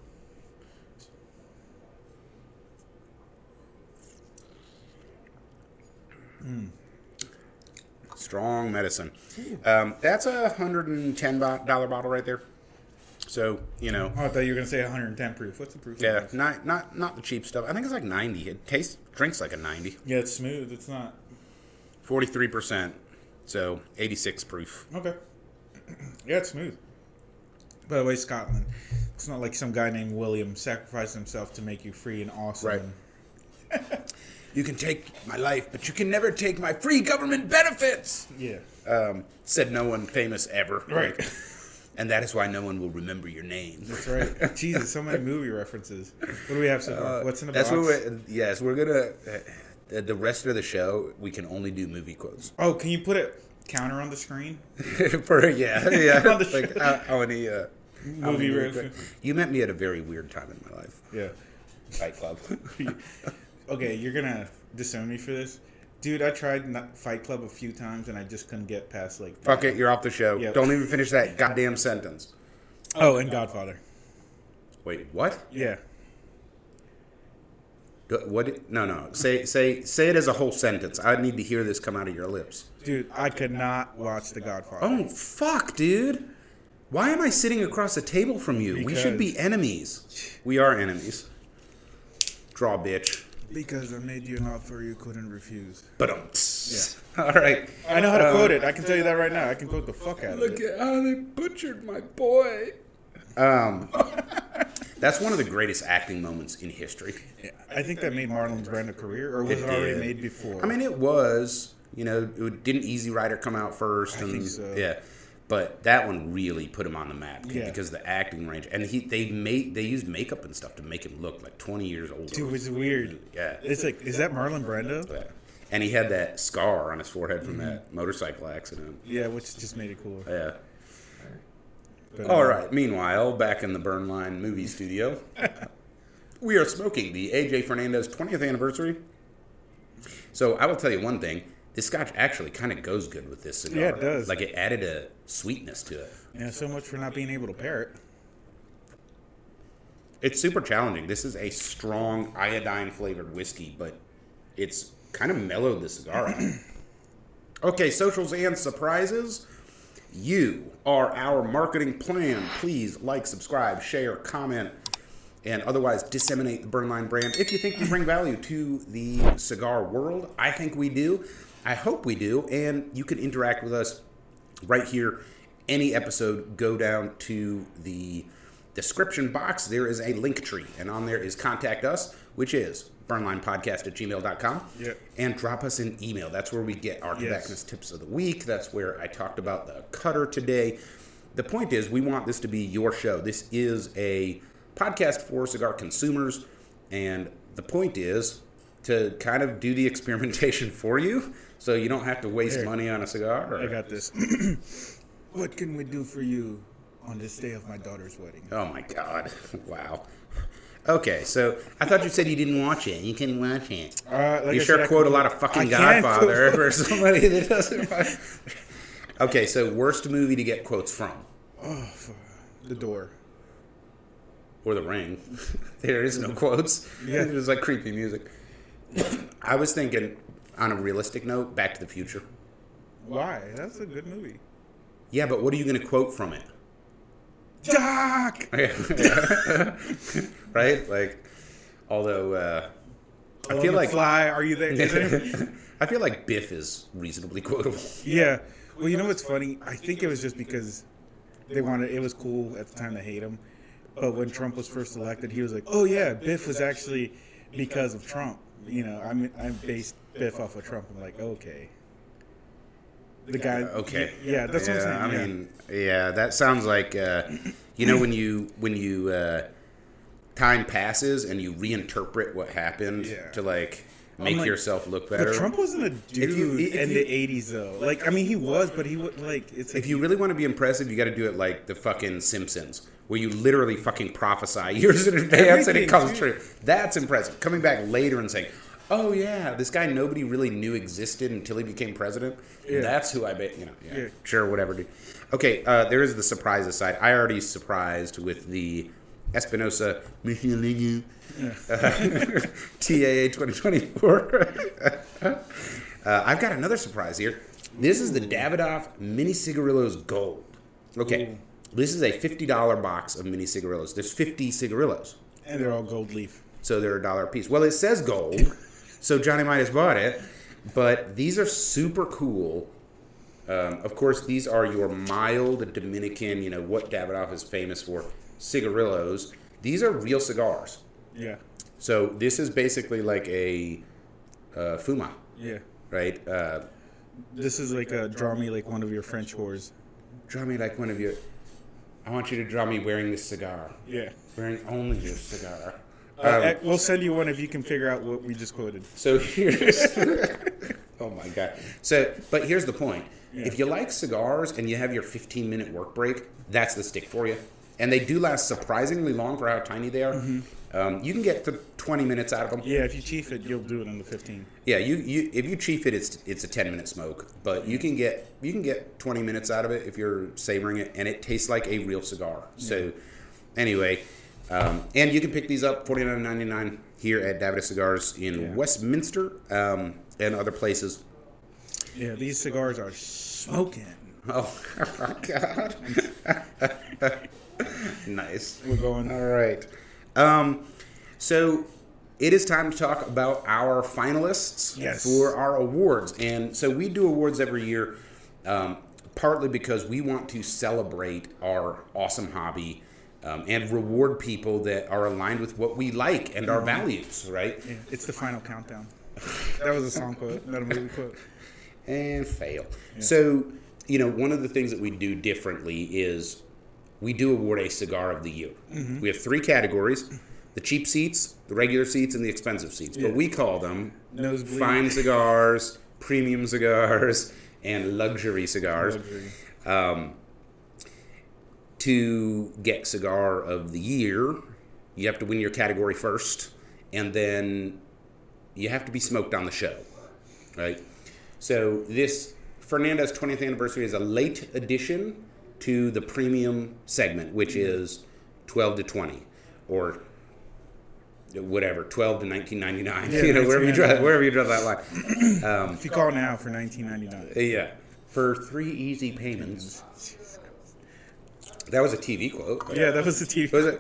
[SPEAKER 1] Strong medicine. That's a $110 bottle right there. So, you know.
[SPEAKER 2] Oh, I thought you were going to say 110 proof. What's the proof?
[SPEAKER 1] Yeah, not the cheap stuff. I think it's like 90. It drinks like a 90.
[SPEAKER 2] Yeah, it's smooth. It's not.
[SPEAKER 1] 43%. So, 86 proof.
[SPEAKER 2] Okay. Yeah, it's smooth. By the way, Scotland. It's not like some guy named William sacrificed himself to make you free and awesome.
[SPEAKER 1] Right. You can take my life, but you can never take my free government benefits.
[SPEAKER 2] Yeah.
[SPEAKER 1] Said no one famous ever.
[SPEAKER 2] Right.
[SPEAKER 1] And that is why no one will remember your name.
[SPEAKER 2] That's right. Jesus, so many movie references. What do we have so far? What's in the
[SPEAKER 1] That's
[SPEAKER 2] box?
[SPEAKER 1] what we're gonna. The rest of the show, we can only do movie quotes.
[SPEAKER 2] Oh, can you put a counter on the screen?
[SPEAKER 1] Yeah.
[SPEAKER 2] On the
[SPEAKER 1] Like how many
[SPEAKER 2] Movie reference.
[SPEAKER 1] You met me at a very weird time in my life.
[SPEAKER 2] Yeah.
[SPEAKER 1] Fight Club.
[SPEAKER 2] Okay, you're gonna disown me for this, dude. I tried Fight Club a few times and I just couldn't get past like.
[SPEAKER 1] Fuck it, you're off the show.
[SPEAKER 2] Yep.
[SPEAKER 1] Don't even finish that goddamn sentence.
[SPEAKER 2] Oh, and Godfather.
[SPEAKER 1] Wait, what?
[SPEAKER 2] Yeah.
[SPEAKER 1] What? No. Say it as a whole sentence. I need to hear this come out of your lips.
[SPEAKER 2] Dude, I could not watch The Godfather.
[SPEAKER 1] Oh fuck, dude. Why am I sitting across the table from you? We should be enemies. We are enemies. Draw, bitch.
[SPEAKER 2] Because I made you an offer you couldn't refuse.
[SPEAKER 1] But all right.
[SPEAKER 2] I know how to quote it. I can tell you that right now. I can quote the fuck out of it.
[SPEAKER 1] Look at how they butchered my boy. That's one of the greatest acting moments in history.
[SPEAKER 2] Yeah, I think that made Marlon Brando a career, or was it already made before?
[SPEAKER 1] I mean, it was. You know, didn't Easy Rider come out first?
[SPEAKER 2] I think so.
[SPEAKER 1] Yeah. But that one really put him on the map because of the acting range, and they used makeup and stuff to make him look like 20 years older.
[SPEAKER 2] Dude, it's weird.
[SPEAKER 1] Yeah,
[SPEAKER 2] it's like, is that Marlon Brando?
[SPEAKER 1] Yeah. And he had that scar on his forehead from that motorcycle accident.
[SPEAKER 2] Yeah, which just made it cool.
[SPEAKER 1] Yeah.
[SPEAKER 2] But,
[SPEAKER 1] All right. Meanwhile, back in the Burnline movie studio, we are smoking the AJ Fernandez 20th anniversary. So I will tell you one thing. This scotch actually kind of goes good with this cigar.
[SPEAKER 2] Yeah, it does.
[SPEAKER 1] Like, it added a sweetness to it.
[SPEAKER 2] Yeah, so much for not being able to pair it.
[SPEAKER 1] It's super challenging. This is a strong iodine-flavored whiskey, but it's kind of mellowed the cigar out. Okay, socials and surprises. You are our marketing plan. Please like, subscribe, share, comment, and otherwise disseminate the Burnline brand. If you think we bring value to the cigar world, I think we do. I hope we do. And you can interact with us right here. Any episode, go down to the description box. There is a link tree, and on there is contact us, which is burnlinepodcast@gmail.com.
[SPEAKER 2] Yep.
[SPEAKER 1] And drop us an email. That's where we get our tobacconist tips of the week. That's where I talked about the cutter today. The point is, we want this to be your show. This is a podcast for cigar consumers, and the point is to kind of do the experimentation for you, so you don't have to waste money on a cigar.
[SPEAKER 2] I got this. What can we do for you on this day of my daughter's wedding?
[SPEAKER 1] Oh my God! Wow. Okay, so I thought you said you didn't watch it. You can watch it. You sure quote a lot of fucking Godfather for somebody that doesn't watch. Okay, so worst movie to get quotes from?
[SPEAKER 2] Oh, The Door.
[SPEAKER 1] Or The Ring. There is no quotes.
[SPEAKER 2] Yeah.
[SPEAKER 1] It was like creepy music. I was thinking, on a realistic note, Back to the Future.
[SPEAKER 2] Why? That's a good movie.
[SPEAKER 1] Yeah, but what are you going to quote from it?
[SPEAKER 2] Doc!
[SPEAKER 1] Right? Like, although, I feel like...
[SPEAKER 2] Fly, are you there?
[SPEAKER 1] I feel like Biff is reasonably quotable.
[SPEAKER 2] Yeah. Well, you know what's funny? I think it was just because it was cool at the time to hate him. But when Trump was first elected, he was like, oh yeah, Biff was actually because of Trump. You know, I based Biff off of Trump. I'm like, okay. The guy.
[SPEAKER 1] Okay.
[SPEAKER 2] Yeah, that's what I'm saying.
[SPEAKER 1] I mean, yeah, that sounds like, you know, when you time passes and you reinterpret what happened to like make yourself look better.
[SPEAKER 2] But Trump wasn't a dude in the 80s though. Like, I mean, he was, but he would like. It's like,
[SPEAKER 1] if you really want to be impressive, you got to do it like the fucking Simpsons, where you literally fucking prophesy years in advance and it comes true. That's impressive. Coming back later and saying, oh yeah, this guy nobody really knew existed until he became president. Yeah. That's who I bet. You know, yeah. Sure, whatever, dude. Okay, there is the surprises side. I already surprised with the Espinosa Michelin TAA 2024. I've got another surprise here. This is the Davidoff Mini Cigarillos Gold. Okay. Ooh. This is a $50 box of mini cigarillos. There's 50 cigarillos.
[SPEAKER 2] And they're all gold leaf.
[SPEAKER 1] So they're $1 a piece. Well, it says gold, so Johnny might have bought it. But these are super cool. Of course, these are your mild Dominican, you know, what Davidoff is famous for, cigarillos. These are real cigars.
[SPEAKER 2] Yeah.
[SPEAKER 1] So this is basically like a Fuma.
[SPEAKER 2] Yeah.
[SPEAKER 1] Right?
[SPEAKER 2] This is like a draw me like one of your French whores.
[SPEAKER 1] Draw me like one of your... I want you to draw me wearing this cigar.
[SPEAKER 2] Yeah.
[SPEAKER 1] Wearing only this cigar.
[SPEAKER 2] We'll send you one if you can figure out what we just quoted.
[SPEAKER 1] So here's... oh, my God. So, but here's the point. Yeah. If you like cigars and you have your 15-minute work break, that's the stick for you. And they do last surprisingly long for how tiny they are. Mm-hmm. You can get to 20 minutes out of them.
[SPEAKER 2] Yeah, if you chief it, you'll do it in the 15.
[SPEAKER 1] Yeah, if you chief it, it's a 10-minute smoke. But you can get 20 minutes out of it if you're savoring it, and it tastes like a real cigar. Yeah. So anyway, and you can pick these up $49.99 here at Davidoff Cigars in Westminster and other places.
[SPEAKER 2] Yeah, these cigars are smoking.
[SPEAKER 1] Oh God. Nice.
[SPEAKER 2] We're going.
[SPEAKER 1] All right. So it is time to talk about our finalists for our awards. And so we do awards every year, partly because we want to celebrate our awesome hobby and reward people that are aligned with what we like and our values, right?
[SPEAKER 2] Yeah, it's the final countdown. That was a song quote, not a movie quote.
[SPEAKER 1] And fail. Yeah. So, one of the things that we do differently is we do award a cigar of the year. Mm-hmm. We have 3 categories: the cheap seats, the regular seats, and the expensive seats. Yeah. But we call them fine cigars, premium cigars, and luxury cigars. To get cigar of the year, you have to win your category first, and then you have to be smoked on the show, right? So this Fernandez 20th anniversary is a late addition to the premium segment, which is 12 to 20, or whatever, 12 to 19.99.
[SPEAKER 2] Yeah,
[SPEAKER 1] wherever you draw that line.
[SPEAKER 2] If you call now for $19.99.
[SPEAKER 1] Yeah, for 3 easy payments. That was a TV quote.
[SPEAKER 2] Yeah, that was a TV.
[SPEAKER 1] Was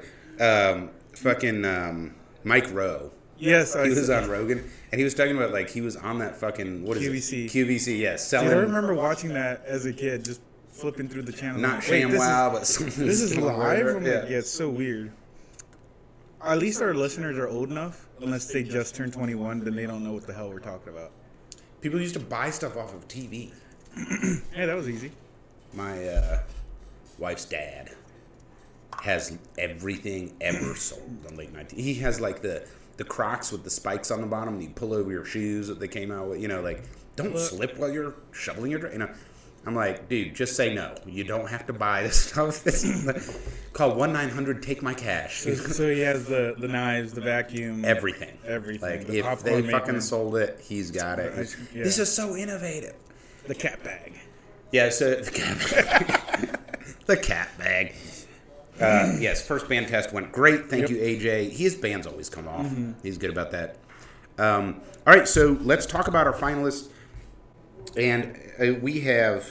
[SPEAKER 1] it Mike Rowe?
[SPEAKER 2] Yes,
[SPEAKER 1] he was on Rogan, and he was talking about he was on that fucking
[SPEAKER 2] QVC.
[SPEAKER 1] QVC, yes. Selling.
[SPEAKER 2] Dude, I remember watching that as a kid, just flipping through the channel.
[SPEAKER 1] Not ShamWow, but something.
[SPEAKER 2] This is live. I'm it's so weird. At least our listeners are old enough, unless they just turned 21, then they don't know what the hell we're talking about.
[SPEAKER 1] People used to buy stuff off of TV.
[SPEAKER 2] Yeah, that was easy.
[SPEAKER 1] My wife's dad has everything ever sold on late 19. He has the Crocs with the spikes on the bottom that you pull over your shoes that they came out with. Don't slip while you're shoveling your. I'm like, dude, just say no. You don't have to buy this stuff. Call 1-900-TAKE-MY-CASH.
[SPEAKER 2] So he has the knives, the vacuum,
[SPEAKER 1] everything.
[SPEAKER 2] The
[SPEAKER 1] if they fucking sold it, he's got it. Yeah. This is so innovative.
[SPEAKER 2] The cat bag.
[SPEAKER 1] Yeah, so the cat bag. The cat bag. Yes, first band test went great. Thank you, AJ. His bands always come off. Mm-hmm. He's good about that. All right, so let's talk about our finalists. And we have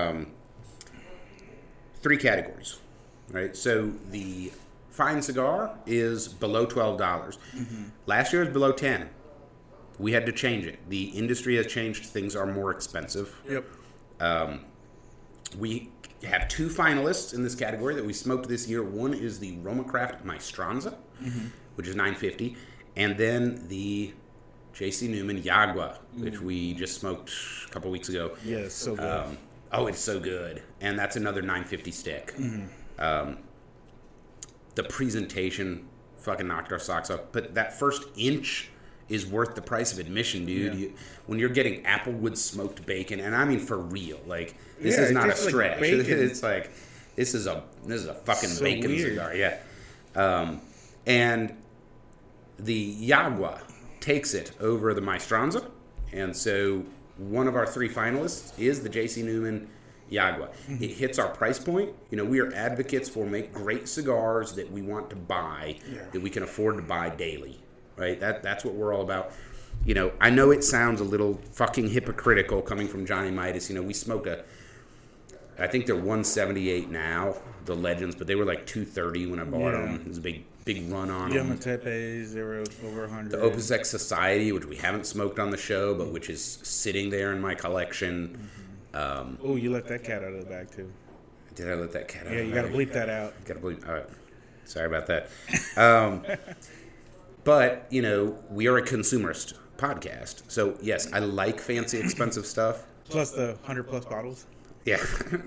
[SPEAKER 1] 3 categories, right? So the fine cigar is below $12. Mm-hmm. Last year it was below $10. We had to change it. The industry has changed. Things are more expensive.
[SPEAKER 2] Yep.
[SPEAKER 1] We have 2 finalists in this category that we smoked this year. One is the Romacraft Maestranza, which is $9.50, and then the J.C. Newman Yagua, which we just smoked a couple weeks ago.
[SPEAKER 2] Yeah, it's so good.
[SPEAKER 1] It's so good, and that's another $9.50 stick. Mm-hmm. The presentation fucking knocked our socks off, but that first inch is worth the price of admission, dude.
[SPEAKER 2] Yeah.
[SPEAKER 1] When you're getting Applewood smoked bacon, and I mean for real, this is not a stretch. It's this is a fucking so bacon weird. Cigar, yeah. And the Yagua takes it over the Maestranza, and so one of our 3 finalists is the J.C. Newman Yagua. Mm-hmm. It hits our price point. We are advocates for make great cigars that we want to buy, that we can afford to buy daily. Right, that's what we're all about. I know it sounds a little fucking hypocritical coming from Johnny Midas. We smoked I think they're 178 now, the Legends, but they were like 230 when I bought them. It was a big run on them.
[SPEAKER 2] Yamatepes, they were over 100.
[SPEAKER 1] The Opus X Society, which we haven't smoked on the show, but which is sitting there in my collection.
[SPEAKER 2] Mm-hmm. You let that cat out of the bag too.
[SPEAKER 1] Did I let that cat out?
[SPEAKER 2] Yeah, you got to bleep that out.
[SPEAKER 1] Got to bleep. All right. Sorry about that. But, we are a consumerist podcast. So, yes, I like fancy, expensive stuff.
[SPEAKER 2] Plus the 100+ bottles.
[SPEAKER 1] Yeah.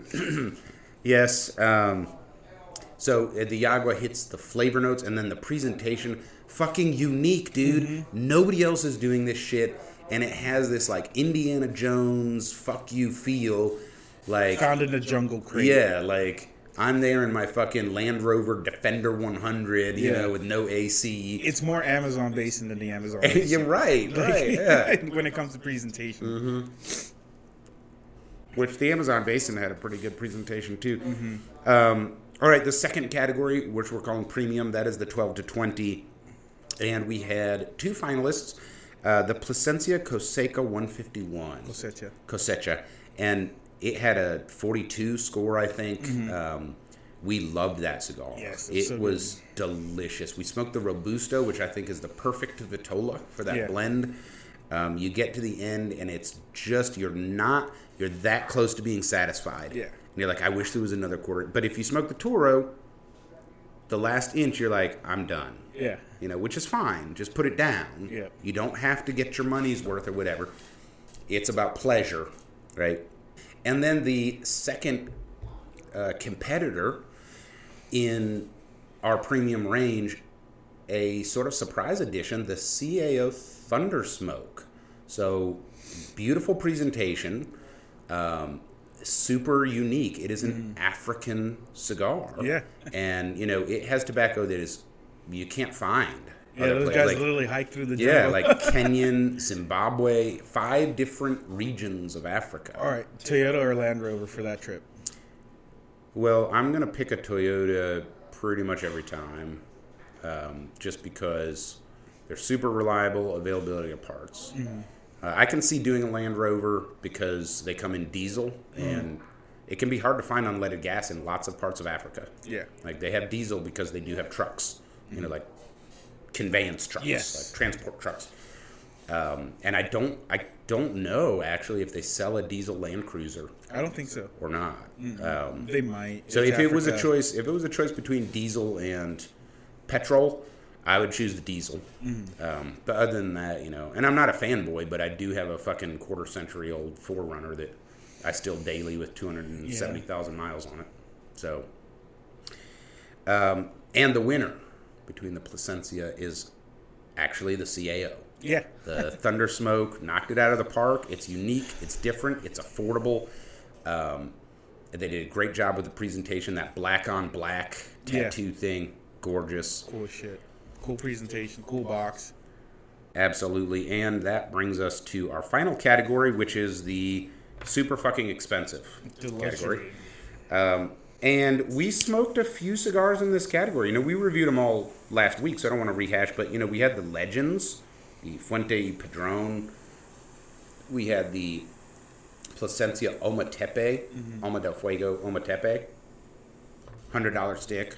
[SPEAKER 1] Yes. So the Yagua hits the flavor notes, and then the presentation, fucking unique, dude. Mm-hmm. Nobody else is doing this shit, and it has this like Indiana Jones fuck you feel, like
[SPEAKER 2] found in the jungle crate.
[SPEAKER 1] Yeah, like I'm there in my fucking Land Rover Defender 100, you know, with no AC.
[SPEAKER 2] It's more Amazon based than the Amazon.
[SPEAKER 1] You're right, right. Yeah.
[SPEAKER 2] When it comes to presentation.
[SPEAKER 1] Mm-hmm. Which the Amazon Basin had a pretty good presentation too. Mm-hmm. All right, the second category, which we're calling premium, that is the 12 to 20. And we had two finalists, the Plasencia Cosecha 151. Cosecha. And it had a 42 score, I think. Mm-hmm. We loved that cigar.
[SPEAKER 2] Yes,
[SPEAKER 1] it was delicious. We smoked the Robusto, which I think is the perfect Vitola for that blend. You get to the end, and it's just, you're that close to being satisfied.
[SPEAKER 2] Yeah.
[SPEAKER 1] And you're like, I wish there was another quarter. But if you smoke the Toro, the last inch, you're like, I'm done.
[SPEAKER 2] Yeah.
[SPEAKER 1] You know, which is fine. Just put it down.
[SPEAKER 2] Yeah.
[SPEAKER 1] You don't have to get your money's worth or whatever. It's about pleasure, right? And then the second competitor in our premium range, a sort of surprise edition, the CAO Thunder Smoke. So, beautiful presentation. Super unique. It is an African cigar.
[SPEAKER 2] Yeah.
[SPEAKER 1] And, you know, it has tobacco that is you can't find.
[SPEAKER 2] Yeah, those guys literally hike through the jungle.
[SPEAKER 1] Yeah, like Kenyan, Zimbabwe, 5 different regions of Africa.
[SPEAKER 2] All right, Toyota or Land Rover for that trip?
[SPEAKER 1] Well, I'm going to pick a Toyota pretty much every time, just because they're super reliable, availability of parts. Mm-hmm. I can see doing a Land Rover because they come in diesel, and it can be hard to find unleaded gas in lots of parts of Africa.
[SPEAKER 2] Yeah.
[SPEAKER 1] Like, they have diesel because they do have trucks, you know, like conveyance trucks, like transport trucks. And I don't know, actually, if they sell a diesel Land Cruiser.
[SPEAKER 2] I don't think so.
[SPEAKER 1] Or not.
[SPEAKER 2] They might.
[SPEAKER 1] So if it was a choice between diesel and petrol, I would choose the diesel. But other than that, you know, and I'm not a fanboy, but I do have a fucking quarter-century-old 4Runner that I still daily with 270,000 miles on it. So, and the winner between the Plasencia is actually the CAO.
[SPEAKER 2] Yeah.
[SPEAKER 1] The Thunder Smoke knocked it out of the park. It's unique. It's different. It's affordable. They did a great job with the presentation. That black-on-black tattoo thing. Gorgeous.
[SPEAKER 2] Cool shit. Cool presentation. Cool box.
[SPEAKER 1] Absolutely. And that brings us to our final category, which is the super fucking expensive category. And we smoked a few cigars in this category. You know, we reviewed them all last week, so I don't want to rehash. But, you know, we had the Legends, the Fuente Padron. We had the Plasencia Ometepe, Alma del Fuego Ometepe, $100 stick.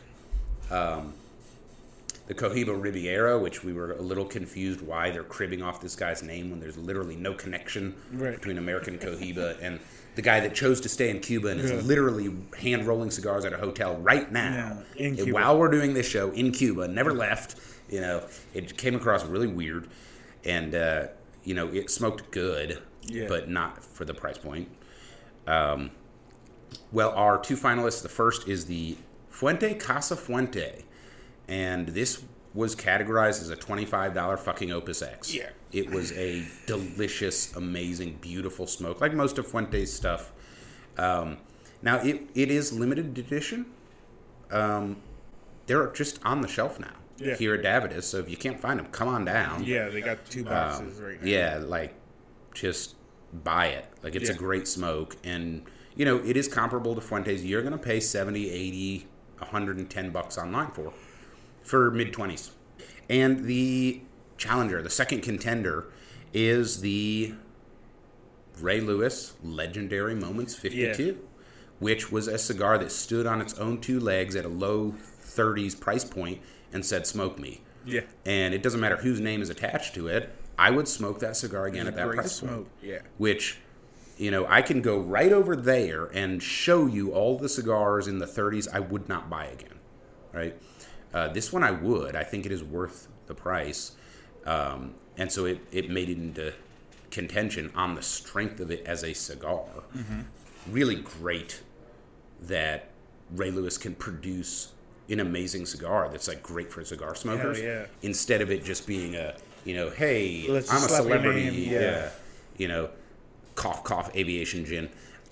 [SPEAKER 1] The Cohiba Riviera, which we were a little confused why they're cribbing off this guy's name when there's literally no connection between American Cohiba and the guy that chose to stay in Cuba and is literally hand-rolling cigars at a hotel right now.
[SPEAKER 2] In Cuba.
[SPEAKER 1] While we're doing this show in Cuba, never left. You know, it came across really weird. And, you know, it smoked good, but not for the price point. Well, our two finalists, the first is the Fuente Casa Fuente. And this was categorized as a $25 fucking Opus X.
[SPEAKER 2] Yeah.
[SPEAKER 1] It was a delicious, amazing, beautiful smoke, like most of Fuente's stuff. Now, it is limited edition. They're just on the shelf now here at Davidoff. So if you can't find them, come on down.
[SPEAKER 2] Yeah, they got 2 boxes right now.
[SPEAKER 1] Yeah, like, just buy it. Like, it's a great smoke. And, you know, it is comparable to Fuente's. You're going to pay $70, $80, $110 online for mid-20s. And the challenger, the second contender, is the Ray Lewis Legendary Moments 52, which was a cigar that stood on its own 2 legs at a low 30s price point and said, smoke me.
[SPEAKER 2] Yeah.
[SPEAKER 1] And it doesn't matter whose name is attached to it. I would smoke that cigar again at that price point.
[SPEAKER 2] Yeah.
[SPEAKER 1] Which, you know, I can go right over there and show you all the cigars in the 30s I would not buy again, right? This one I would. I think it is worth the price. And And so it made it into contention on the strength of it as a cigar. Really great that Ray Lewis can produce an amazing cigar that's like great for cigar smokers. Instead of it just being a, hey,
[SPEAKER 2] Let's
[SPEAKER 1] I'm a
[SPEAKER 2] slap your
[SPEAKER 1] celebrity.
[SPEAKER 2] name.
[SPEAKER 1] Cough, cough, aviation gin.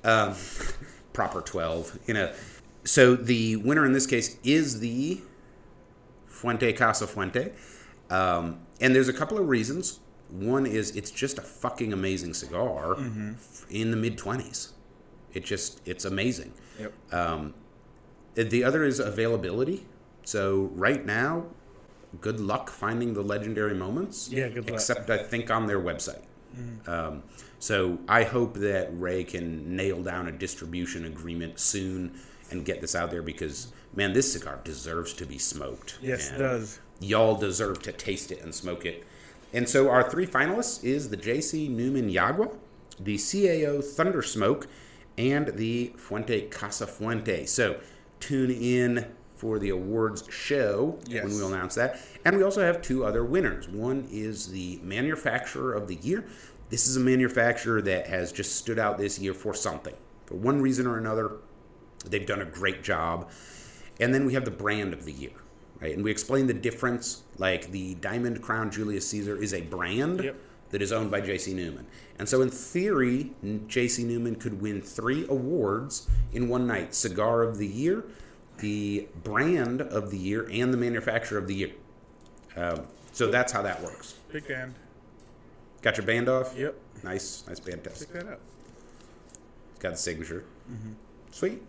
[SPEAKER 1] Proper 12, So the winner in this case is the Fuente Casa Fuente. And there's a couple of reasons. One is it's just a fucking amazing cigar in the mid-20s. It's amazing.
[SPEAKER 2] Yep.
[SPEAKER 1] The other is availability. So right now, good luck finding the legendary moments.
[SPEAKER 2] Yeah, good luck.
[SPEAKER 1] Except I think on their website. So I hope that Ray can nail down a distribution agreement soon and get this out there because, man, this cigar deserves to be smoked.
[SPEAKER 2] Yes, it does.
[SPEAKER 1] Y'all deserve to taste it and smoke it. And so our 3 finalists is the J.C. Newman Yagua, the CAO Thunder Smoke, and the Fuente Casa Fuente. So tune in for the awards show when we'll announce that. And we also have 2 other winners. One is the Manufacturer of the Year. This is a manufacturer that has just stood out this year for something. For one reason or another, they've done a great job. And then we have the Brand of the Year, right? And we explained the difference. Like the Diamond Crown Julius Caesar is a brand that is owned by J.C. Newman. And so in theory, J.C. Newman could win 3 awards in one night. Cigar of the Year, the Brand of the Year, and the Manufacturer of the Year. So that's how that works.
[SPEAKER 2] Big band.
[SPEAKER 1] Got your band off?
[SPEAKER 2] Yep.
[SPEAKER 1] Nice band test.
[SPEAKER 2] Pick that up.
[SPEAKER 1] It's got the signature. Sweet.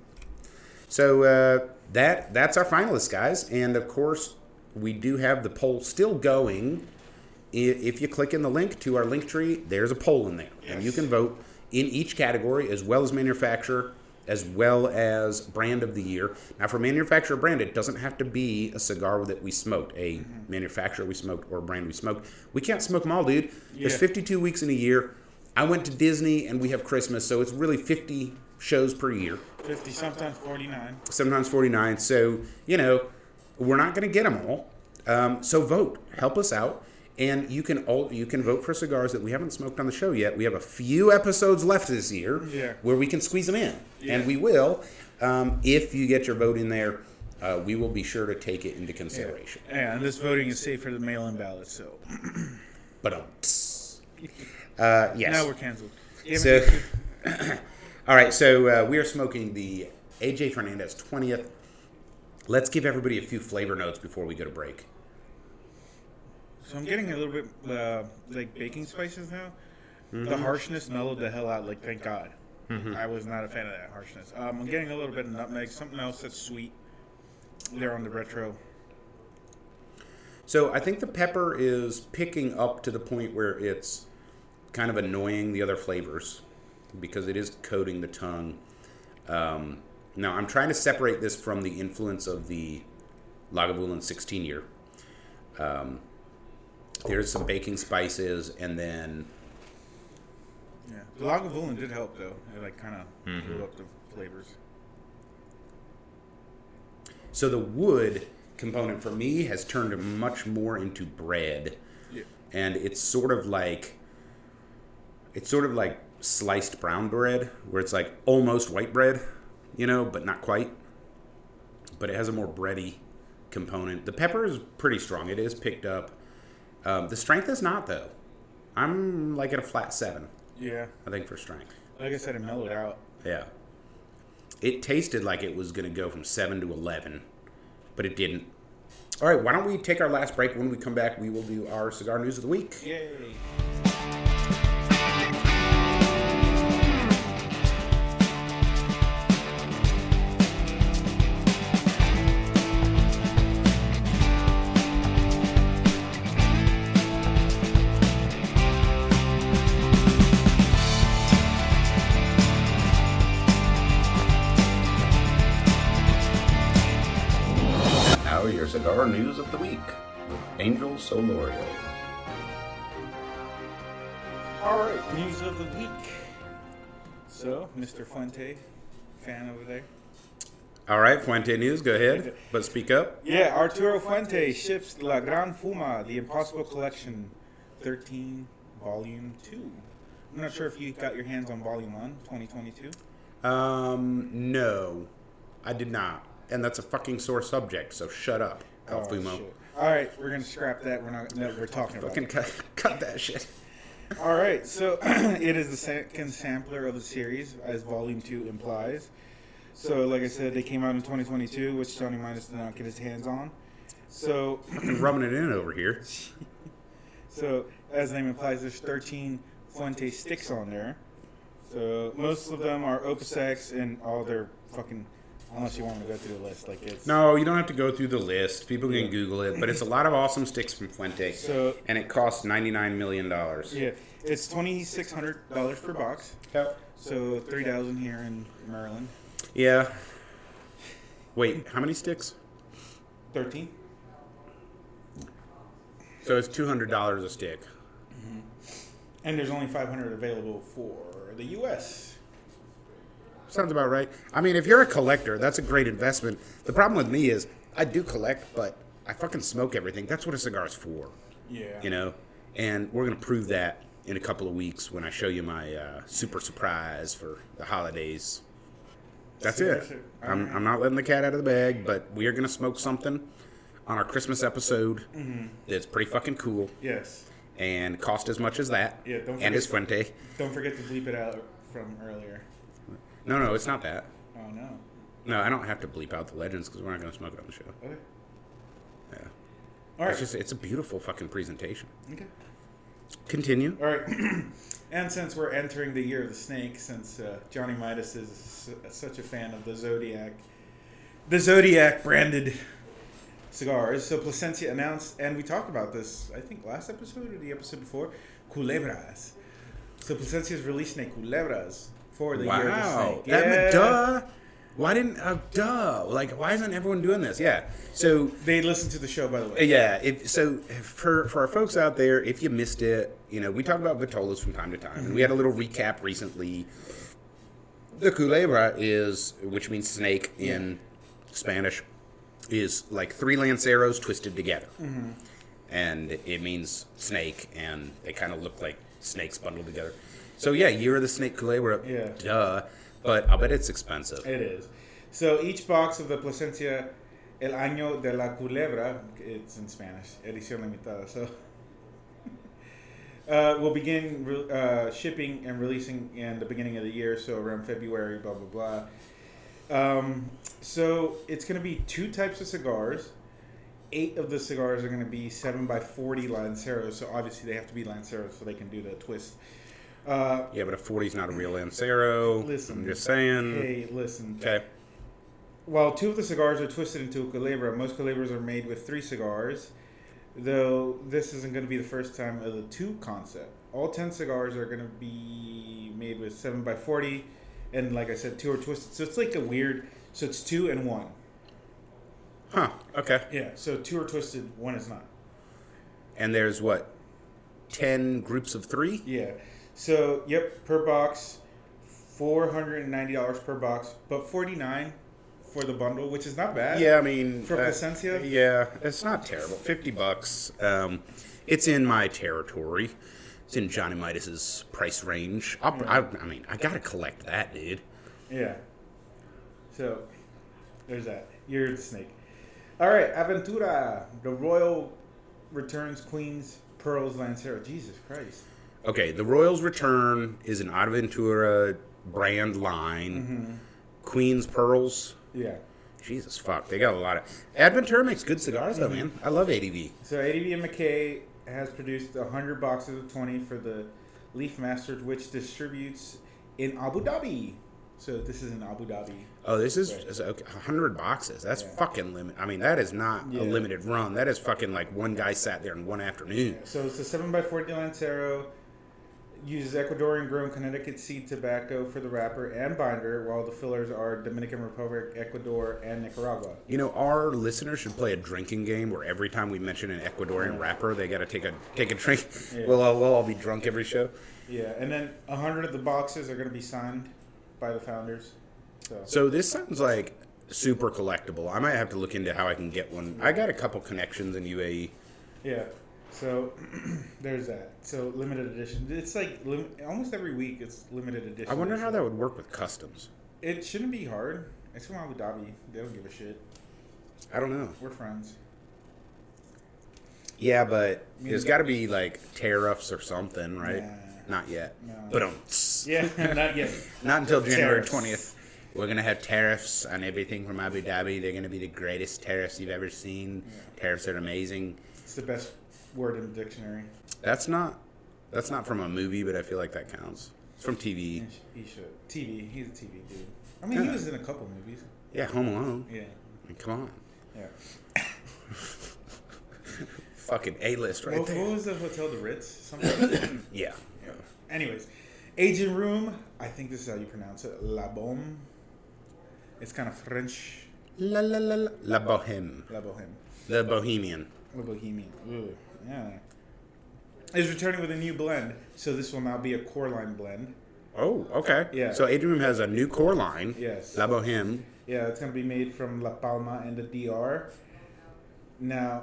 [SPEAKER 1] So that's our finalists, guys. And of course, we do have the poll still going. If you click in the link to our link tree, there's a poll in there. And you can vote in each category as well as manufacturer, as well as Brand of the Year. Now, for manufacturer brand, it doesn't have to be a cigar that we smoked, a manufacturer we smoked, or a brand we smoked. We can't smoke them all, dude. There's 52 weeks in a year. I went to Disney, and we have Christmas, so it's really 50 shows per year.
[SPEAKER 2] 50, sometimes 49.
[SPEAKER 1] Sometimes 49. So, we're not going to get them all. So vote. Help us out. And you can vote for cigars that we haven't smoked on the show yet. We have a few episodes left this year where we can squeeze them in. And we will. If you get your vote in there, we will be sure to take it into consideration.
[SPEAKER 2] Yeah, and this voting is safe for the mail-in ballot, so.
[SPEAKER 1] But yes.
[SPEAKER 2] Now we're canceled.
[SPEAKER 1] So, all right, so we are smoking the AJ Fernandez 20th. Let's give everybody a few flavor notes before we go to break.
[SPEAKER 2] So I'm getting a little bit like baking spices now. The harshness mellowed the hell out. Like, thank God. I was not a fan of that harshness. I'm getting a little bit of nutmeg, something else that's sweet there on the retro.
[SPEAKER 1] So I think the pepper is picking up to the point where it's kind of annoying the other flavors because it is coating the tongue. Now, I'm trying to separate this from the influence of the Lagavulin 16-year. There's some baking spices, and then...
[SPEAKER 2] Yeah, the Lagavulin did help, though. It, kind of blew up the flavors.
[SPEAKER 1] So the wood component, for me, has turned much more into bread. Yeah. And it's sort of like sliced brown bread, where it's like almost white bread, but not quite. But it has a more bready component. The pepper is pretty strong. It is picked up. The strength is not, though. I'm like at a flat 7.
[SPEAKER 2] Yeah.
[SPEAKER 1] I think for strength.
[SPEAKER 2] Like I said, it mellowed out.
[SPEAKER 1] Yeah. It tasted like it was going to go from 7 to 11, but it didn't. All right, why don't we take our last break? When we come back, we will do our cigar news of the week.
[SPEAKER 2] Yay.
[SPEAKER 1] Cigar news of the week with Angel Solorio.
[SPEAKER 2] All right, news of the week. So, Mr. Fuente, fan over there.
[SPEAKER 1] All right, Fuente news, go ahead, but speak up.
[SPEAKER 2] Yeah, Arturo Fuente ships La Gran Fuma, the Impossible Collection, 13 Volume 2. I'm not sure if you got your hands on Volume 1, 2022.
[SPEAKER 1] No, I did not. And that's a fucking sore subject, so shut up, Alfumo.
[SPEAKER 2] Shit. All right, we're going to scrap that. We're talking about
[SPEAKER 1] Fucking
[SPEAKER 2] it.
[SPEAKER 1] cut that shit.
[SPEAKER 2] All right, so it is the second sampler of the series, as Volume 2 implies. So, like I said, they came out in 2022, which Johnny Midas did not get his hands on. So,
[SPEAKER 1] Rubbing it in over here.
[SPEAKER 2] So, as the name implies, there's 13 Fuente sticks on there. So, most of them are Opus X and all their fucking... Unless you want to go through the list, like it's...
[SPEAKER 1] No, you don't have to go through the list. People can Google it, but it's a lot of awesome sticks from Fuente, and it costs $99 million.
[SPEAKER 2] Yeah, it's $2,600 per box.
[SPEAKER 1] Yep.
[SPEAKER 2] So $3,000 here in Maryland.
[SPEAKER 1] Yeah. Wait, how many sticks?
[SPEAKER 2] 13.
[SPEAKER 1] So it's $200 a stick.
[SPEAKER 2] Mm-hmm. And there's only 500 available for the U.S.
[SPEAKER 1] Sounds about right. I mean, if you're a collector, that's a great investment. The problem with me is I do collect, but I fucking smoke everything. That's what a cigar is for.
[SPEAKER 2] Yeah.
[SPEAKER 1] You know? And we're going to prove that in a couple of weeks when I show you my super surprise for the holidays. That's it. I'm not letting the cat out of the bag, but we are going to smoke something on our Christmas episode that's pretty fucking cool.
[SPEAKER 2] Yes.
[SPEAKER 1] And cost as much as that.
[SPEAKER 2] Yeah, don't forget.
[SPEAKER 1] And is Fuente.
[SPEAKER 2] Don't forget to bleep it out from earlier.
[SPEAKER 1] No, it's not that.
[SPEAKER 2] Oh, no.
[SPEAKER 1] No, I don't have to bleep out the legends because we're not going to smoke it on the show.
[SPEAKER 2] Okay.
[SPEAKER 1] Yeah.
[SPEAKER 2] All right.
[SPEAKER 1] It's a beautiful fucking presentation.
[SPEAKER 2] Okay.
[SPEAKER 1] Continue.
[SPEAKER 2] All right. And since we're entering the year of the snake, since Johnny Midas is such a fan of the Zodiac branded cigars, so Plasencia announced, and we talked about this, I think last episode or the episode before, Culebras. So Plasencia is releasing a Culebras for the year of the snake.
[SPEAKER 1] Duh. Why didn't why isn't everyone doing this? Yeah. So
[SPEAKER 2] they listened to the show, by the way.
[SPEAKER 1] Yeah. For our folks out there, if you missed it, we talk about vitolas from time to time, and we had a little recap recently. The culebra is, which means snake in Spanish, is like 3 lanceros twisted together, and it means snake, and they kind of look like snakes bundled together. So yeah, year of the snake culebra.
[SPEAKER 2] Yeah.
[SPEAKER 1] Duh. But I'll bet it's expensive.
[SPEAKER 2] It is. So each box of the Plasencia El Año de la Culebra, it's in Spanish, edición limitada. So will begin shipping and releasing in the beginning of the year, so around February, blah, blah, blah. So it's going to be 2 types of cigars. 8 of the cigars are going to be 7x40 Lanceros, so obviously they have to be Lanceros so they can do the twist.
[SPEAKER 1] Yeah, but a 40's not a real Lancero.
[SPEAKER 2] Listen.
[SPEAKER 1] I'm just saying.
[SPEAKER 2] Hey, listen.
[SPEAKER 1] Okay.
[SPEAKER 2] While 2 of the cigars are twisted into a culebra, most culebras are made with 3 cigars, though this isn't going to be the first time of the 2 concept. All 10 cigars are going to be made with 7x40, and like I said, 2 are twisted. So it's like a weird, so it's 2 and 1.
[SPEAKER 1] Huh, okay.
[SPEAKER 2] Yeah, so 2 are twisted, 1 is not.
[SPEAKER 1] And there's what, 10 groups of 3?
[SPEAKER 2] Yeah. So, yep, per box, $490 per box, but $49 for the bundle, which is not bad.
[SPEAKER 1] Yeah, I mean,
[SPEAKER 2] for Plasencia.
[SPEAKER 1] Yeah, it's not terrible. $50. It's in my territory. It's in Johnny Midas's price range. I mean, I gotta collect that, dude.
[SPEAKER 2] Yeah. So, there's that. You're the snake. All right, Aventura, the Royal Returns Queen's Pearls Lancero. Jesus Christ.
[SPEAKER 1] Okay, the Royal's Return is an Aventura brand line. Queen's Pearls.
[SPEAKER 2] Yeah.
[SPEAKER 1] Jesus fuck, they got a lot of... Aventura makes good cigars though, man. I love ADV.
[SPEAKER 2] So ADV and McKay has produced 100 boxes of 20 for the Leaf Masters, which distributes in Abu Dhabi. So this is in Abu Dhabi.
[SPEAKER 1] Oh, this is okay, 100 boxes. That's fucking limit. I mean, that is not a limited run. That is fucking like one guy sat there in one afternoon.
[SPEAKER 2] Yeah. So it's a 7x40 Lancero. Uses Ecuadorian-grown Connecticut seed tobacco for the wrapper and binder, while the fillers are Dominican Republic, Ecuador, and Nicaragua.
[SPEAKER 1] Our listeners should play a drinking game where every time we mention an Ecuadorian wrapper, they got to take a drink. Yeah. We'll all be drunk every show.
[SPEAKER 2] Yeah, and then 100 of the boxes are going to be signed by the founders.
[SPEAKER 1] So this sounds like super collectible. I might have to look into how I can get one. I got a couple connections in UAE.
[SPEAKER 2] Yeah. So there's that. So limited edition. It's like almost every week it's limited edition.
[SPEAKER 1] I wonder how that would work with customs.
[SPEAKER 2] It shouldn't be hard. It's from Abu Dhabi. They don't give a shit.
[SPEAKER 1] I don't know.
[SPEAKER 2] We're friends.
[SPEAKER 1] Yeah, but there's got to be like tariffs or something, right?
[SPEAKER 2] Nah.
[SPEAKER 1] Not yet.
[SPEAKER 2] No.
[SPEAKER 1] But
[SPEAKER 2] Yeah, not yet.
[SPEAKER 1] not until January
[SPEAKER 2] Tariffs.
[SPEAKER 1] 20th. We're going to have tariffs on everything from Abu Dhabi. They're going to be the greatest tariffs you've ever seen. Yeah. Tariffs are amazing.
[SPEAKER 2] It's the best word in the dictionary.
[SPEAKER 1] That's not from a movie, but I feel like that counts. It's from TV.
[SPEAKER 2] He should. TV. He's a TV dude. I mean, he was in a couple movies.
[SPEAKER 1] Yeah, Home Alone.
[SPEAKER 2] Yeah.
[SPEAKER 1] I mean, come on.
[SPEAKER 2] Yeah.
[SPEAKER 1] Fucking A-list right there.
[SPEAKER 2] What was the hotel? The Ritz? Something.
[SPEAKER 1] Yeah.
[SPEAKER 2] Anyways, Agent Room. I think this is how you pronounce it. La Boheme. It's kind of French.
[SPEAKER 1] La Boheme.
[SPEAKER 2] La Boheme.
[SPEAKER 1] The Bohemian.
[SPEAKER 2] La Bohemian. Ooh, yeah. Is returning with a new blend, so this will now be a core line blend.
[SPEAKER 1] Oh, okay.
[SPEAKER 2] Yeah.
[SPEAKER 1] So Agent Room has a new core line.
[SPEAKER 2] Yes.
[SPEAKER 1] La Boheme.
[SPEAKER 2] Yeah, it's going to be made from La Palma and the DR. Now,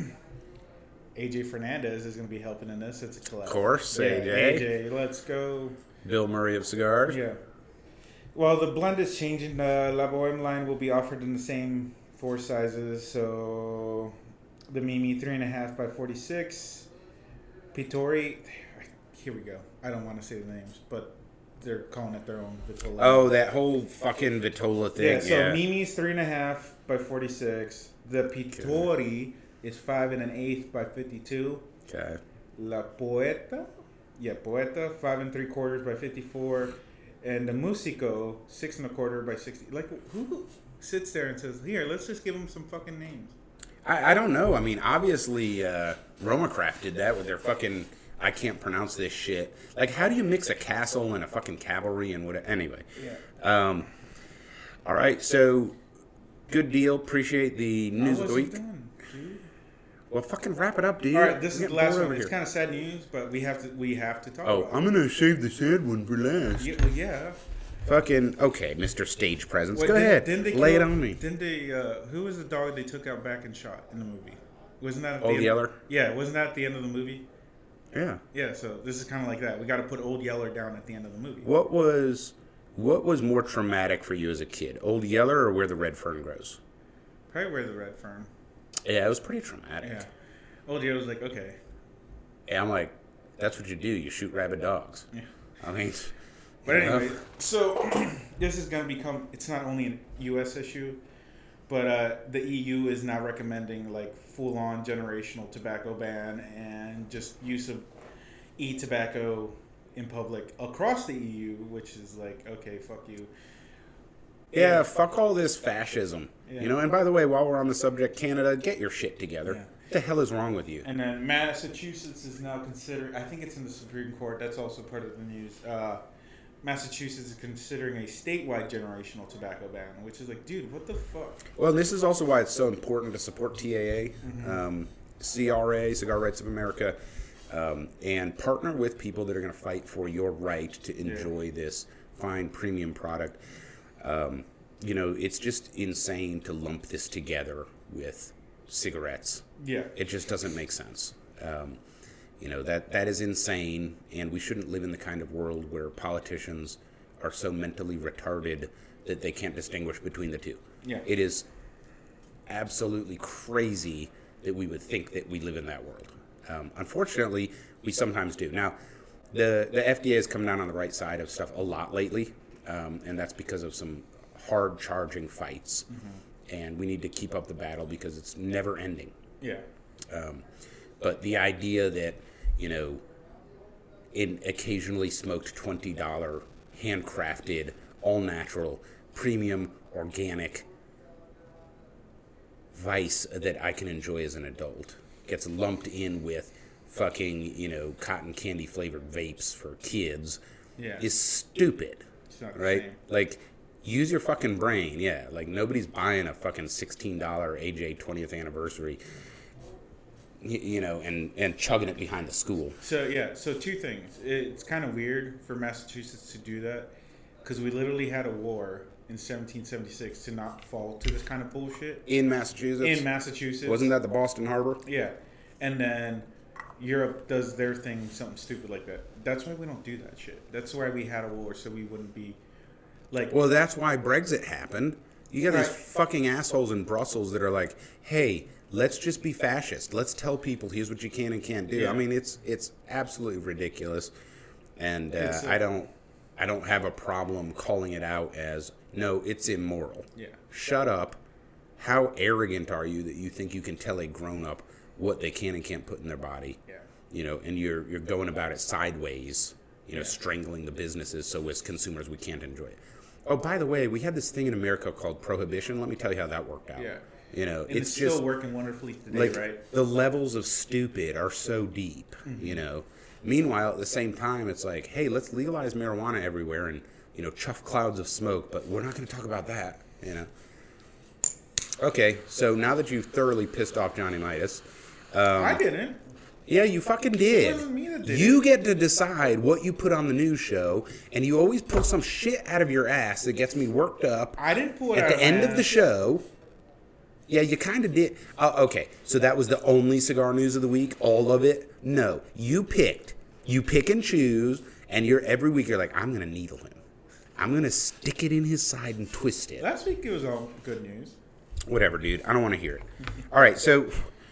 [SPEAKER 2] AJ Fernandez is going to be helping in this. It's a collab.
[SPEAKER 1] Of course,
[SPEAKER 2] yeah,
[SPEAKER 1] AJ.
[SPEAKER 2] AJ, let's go.
[SPEAKER 1] Bill Murray of cigars.
[SPEAKER 2] Yeah. Well, the blend is changing. The La Boheme line will be offered in the same 4 sizes. So, the Mimi 3.5 by 46. Pittori. Here we go. I don't want to say the names, but they're calling it their own Vitola.
[SPEAKER 1] Oh, that whole fucking Vitola thing.
[SPEAKER 2] Yeah, so Mimi's 3.5 by 46. The Pittori is 5 1/8 by 52.
[SPEAKER 1] Okay.
[SPEAKER 2] La Poeta, Poeta 5 3/4 by 54, and the Musico 6 1/4 by 60. Like, who sits there and says, "Here, let's just give them some fucking names"?
[SPEAKER 1] I don't know. I mean, obviously, Romacraft did that with their fucking. I can't pronounce this shit. Like, how do you mix a castle and a fucking cavalry and what? Anyway.
[SPEAKER 2] Yeah.
[SPEAKER 1] All right. So, good deal. Appreciate the news of the week.
[SPEAKER 2] Done, dude.
[SPEAKER 1] Well, fucking wrap it up, dude.
[SPEAKER 2] All right, this is the last one.
[SPEAKER 1] Here.
[SPEAKER 2] It's kind of sad news, but we have to talk.
[SPEAKER 1] Oh,
[SPEAKER 2] about
[SPEAKER 1] I'm gonna save the sad one for last.
[SPEAKER 2] Yeah.
[SPEAKER 1] Fucking okay, Mr. Stage Presence.
[SPEAKER 2] Wait,
[SPEAKER 1] Go ahead.
[SPEAKER 2] Didn't they
[SPEAKER 1] lay it on me.
[SPEAKER 2] Didn't they? Who was the dog they took out back and shot in the movie? Wasn't that at
[SPEAKER 1] Old
[SPEAKER 2] the end?
[SPEAKER 1] Yeller?
[SPEAKER 2] Yeah, wasn't that at the end of the movie?
[SPEAKER 1] Yeah.
[SPEAKER 2] Yeah, so this is kind of like that. We got to put Old Yeller down at the end of the movie.
[SPEAKER 1] What was more traumatic for you as a kid, Old Yeller or Where the Red Fern Grows?
[SPEAKER 2] Probably Where the Red Fern.
[SPEAKER 1] Yeah, it was pretty traumatic.
[SPEAKER 2] Yeah. Old Yeller was like, okay.
[SPEAKER 1] Yeah, I'm like, that's what you do. You shoot rabid dogs.
[SPEAKER 2] Yeah.
[SPEAKER 1] I mean,
[SPEAKER 2] But anyway, so this is going to become, it's not only a U.S. issue, but the EU is now recommending like full-on generational tobacco ban and just use of e-tobacco in public across the EU, which is like, okay, fuck you.
[SPEAKER 1] yeah, fuck all this fascism.
[SPEAKER 2] Yeah.
[SPEAKER 1] You know, and by the way, while we're on the subject, Canada, get your shit together.
[SPEAKER 2] Yeah.
[SPEAKER 1] What the hell is wrong with you?
[SPEAKER 2] And then Massachusetts is now considering, I think it's in the Supreme Court, that's also part of the news, Massachusetts is considering a statewide generational tobacco ban, which is like, dude, what the fuck?
[SPEAKER 1] Well, this is also why it's so important to support TAA, CRA, Cigar Rights of America, and partner with people that are going to fight for your right to enjoy this fine premium product. You know, it's just insane to lump this together with cigarettes.
[SPEAKER 2] Yeah.
[SPEAKER 1] It just doesn't make sense. You know, that is insane, and we shouldn't live in the kind of world where politicians are so mentally retarded that they can't distinguish between the two.
[SPEAKER 2] Yeah.
[SPEAKER 1] It is absolutely crazy that we would think that we live in that world. Unfortunately, we sometimes do. Now, the FDA has come down on the right side of stuff a lot lately, and that's because of some hard-charging fights, and we need to keep up the battle because it's never ending.
[SPEAKER 2] Yeah.
[SPEAKER 1] But the idea that, you know, in occasionally smoked $20, handcrafted, all-natural, premium, organic vice that I can enjoy as an adult gets lumped in with fucking, you know, cotton candy flavored vapes for kids is stupid.
[SPEAKER 2] It's not the
[SPEAKER 1] right?
[SPEAKER 2] same.
[SPEAKER 1] Like, use your fucking brain. Yeah, like nobody's buying a fucking $16 AJ 20th anniversary, you know, and chugging it behind the school.
[SPEAKER 2] So 2 things. It's kind of weird for Massachusetts to do that because we literally had a war in 1776 to not fall to this kind of bullshit.
[SPEAKER 1] In Massachusetts?
[SPEAKER 2] In Massachusetts.
[SPEAKER 1] Wasn't that the Boston Harbor?
[SPEAKER 2] Yeah. And then Europe does their thing, something stupid like that. That's why we don't do that shit. That's why we had a war, so we wouldn't be like.
[SPEAKER 1] Well, that's why Brexit happened. You got these fucking assholes in Brussels that are like, "Hey, let's just be fascist. Let's tell people here's what you can and can't do."
[SPEAKER 2] Yeah.
[SPEAKER 1] I mean, it's absolutely ridiculous, and I don't have a problem calling it out as no, it's immoral.
[SPEAKER 2] Yeah.
[SPEAKER 1] Shut up. How arrogant are you that you think you can tell a grown up what they can and can't put in their body?
[SPEAKER 2] Yeah.
[SPEAKER 1] You know, and you're going about it sideways. You know, strangling the businesses so as consumers we can't enjoy it. Oh, by the way, we had this thing in America called prohibition. Let me tell you how that worked out.
[SPEAKER 2] Yeah.
[SPEAKER 1] You know,
[SPEAKER 2] And it's
[SPEAKER 1] just
[SPEAKER 2] still working wonderfully today,
[SPEAKER 1] like
[SPEAKER 2] right?
[SPEAKER 1] the levels of stupid are so deep. You know. Meanwhile, at the same time, it's like, hey, let's legalize marijuana everywhere and chuff clouds of smoke. But we're not going to talk about that. You know. Okay, so now that you've thoroughly pissed off Johnny Midas,
[SPEAKER 2] I didn't.
[SPEAKER 1] yeah, you fucking did.
[SPEAKER 2] It wasn't me that did
[SPEAKER 1] You
[SPEAKER 2] it.
[SPEAKER 1] get to decide what you put on the news show, and you always pull some shit out of your ass that gets me worked up.
[SPEAKER 2] I didn't pull it
[SPEAKER 1] At
[SPEAKER 2] out
[SPEAKER 1] the
[SPEAKER 2] of
[SPEAKER 1] end
[SPEAKER 2] my
[SPEAKER 1] of the
[SPEAKER 2] ass.
[SPEAKER 1] show, yeah, you kind of did. Okay, so that was the only cigar news of the week, all of it? No, you picked. You pick and choose, and every week you're like, I'm going to needle him. I'm going to stick it in his side and twist it.
[SPEAKER 2] Last week it was all good news.
[SPEAKER 1] Whatever, dude. I don't want to hear it. All right, so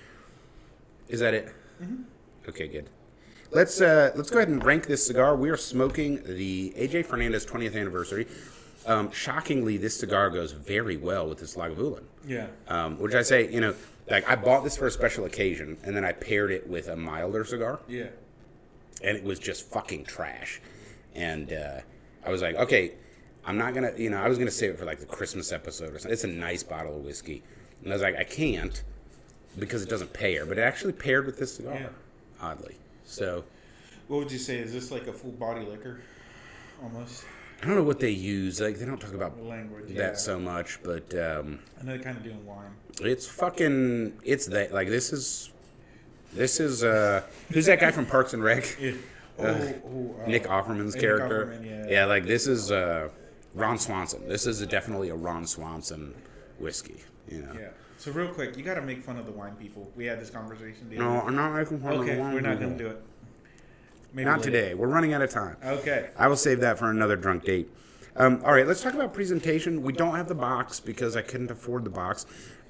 [SPEAKER 1] is that it?
[SPEAKER 2] Mm-hmm.
[SPEAKER 1] Okay, good. Let's go ahead and rank this cigar. We are smoking the AJ Fernandez 20th anniversary. Shockingly, this cigar goes very well with this Lagavulin.
[SPEAKER 2] Yeah.
[SPEAKER 1] Which I say, like I bought this for a special occasion, and then I paired it with a milder cigar,
[SPEAKER 2] Yeah.
[SPEAKER 1] and it was just fucking trash. And I was like, okay, I'm not gonna, I was gonna save it for like the Christmas episode or something. It's a nice bottle of whiskey, and I was like, I can't because it doesn't pair, but it actually paired with this cigar,
[SPEAKER 2] Yeah.
[SPEAKER 1] oddly. So
[SPEAKER 2] What would you say? Is this like a full body liquor? Almost.
[SPEAKER 1] I don't know what they use. Like they don't talk about
[SPEAKER 2] Language,
[SPEAKER 1] that
[SPEAKER 2] yeah.
[SPEAKER 1] so much, but
[SPEAKER 2] I know they're kind of doing wine.
[SPEAKER 1] it's fucking. It's that like this is. Who's that guy from Parks and Rec?
[SPEAKER 2] Yeah.
[SPEAKER 1] Nick Offerman's
[SPEAKER 2] Nick
[SPEAKER 1] character.
[SPEAKER 2] Offerman,
[SPEAKER 1] Yeah, like this is Ron Swanson. This is definitely a Ron Swanson whiskey.
[SPEAKER 2] Yeah. So real quick, you got to make fun of the wine people. We had this conversation.
[SPEAKER 1] No, I'm not making fun of
[SPEAKER 2] Okay,
[SPEAKER 1] the wine
[SPEAKER 2] we're not
[SPEAKER 1] people.
[SPEAKER 2] going to do it. Maybe
[SPEAKER 1] Not
[SPEAKER 2] later.
[SPEAKER 1] today. We're running out of time.
[SPEAKER 2] Okay.
[SPEAKER 1] I will save that for another drunk date. All right, let's talk about presentation. We don't have the box because I couldn't afford the box,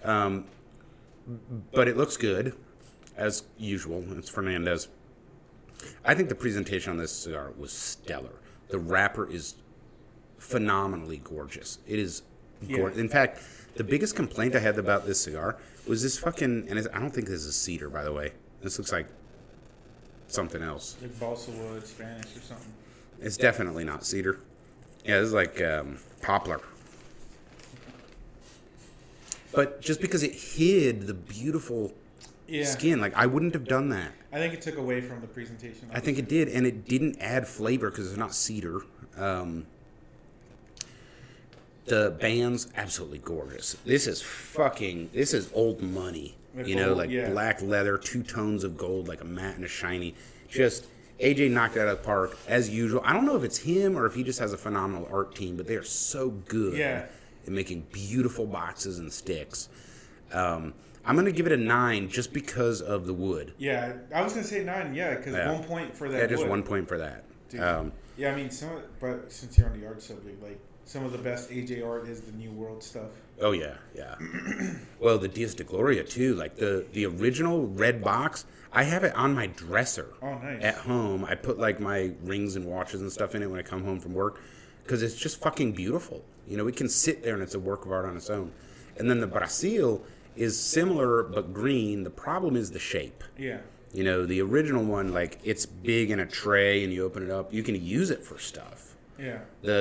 [SPEAKER 1] but it looks good as usual. It's Fernandez. I think the presentation on this cigar was stellar. The wrapper is phenomenally gorgeous. It is gorgeous.
[SPEAKER 2] Yeah.
[SPEAKER 1] In fact, the biggest complaint I had about this cigar was this fucking, and I don't think this is cedar, by the way. This looks like something else.
[SPEAKER 2] Like balsa wood, Spanish or something.
[SPEAKER 1] It's definitely not cedar. Yeah, this is like poplar. But just because it hid the beautiful skin, like I wouldn't have done that.
[SPEAKER 2] I think it took away from the presentation.
[SPEAKER 1] I think it did, and it didn't add flavor because it's not cedar. The band's absolutely gorgeous. This is old money.
[SPEAKER 2] Like
[SPEAKER 1] You know,
[SPEAKER 2] gold,
[SPEAKER 1] like
[SPEAKER 2] yeah.
[SPEAKER 1] black leather, 2 tones of gold, like a matte and a shiny. Just AJ knocked it out of the park as usual. I don't know if it's him or if he just has a phenomenal art team, but they are so good
[SPEAKER 2] Yeah.
[SPEAKER 1] at making beautiful boxes and sticks. I'm going to give it a 9 just because of the wood.
[SPEAKER 2] Yeah, I was gonna say 9. Yeah, because
[SPEAKER 1] Yeah.
[SPEAKER 2] 1 point for that.
[SPEAKER 1] Yeah, just
[SPEAKER 2] wood.
[SPEAKER 1] 1 point for that.
[SPEAKER 2] Dude. Yeah, I mean, but since you're on the art subject, like some of the best AJ art is the New World stuff.
[SPEAKER 1] Oh yeah, yeah. Well, the Dias de Gloria too, like the original red box. I have it on my dresser.
[SPEAKER 2] Oh, nice.
[SPEAKER 1] At home, I put like my rings and watches and stuff in it when I come home from work because it's just fucking beautiful. You know, it can sit there and it's a work of art on its own. And then the Brasil is similar but green. The problem is the shape.
[SPEAKER 2] Yeah.
[SPEAKER 1] You know, the original one, like it's big in a tray and you open it up. You can use it for stuff.
[SPEAKER 2] Yeah.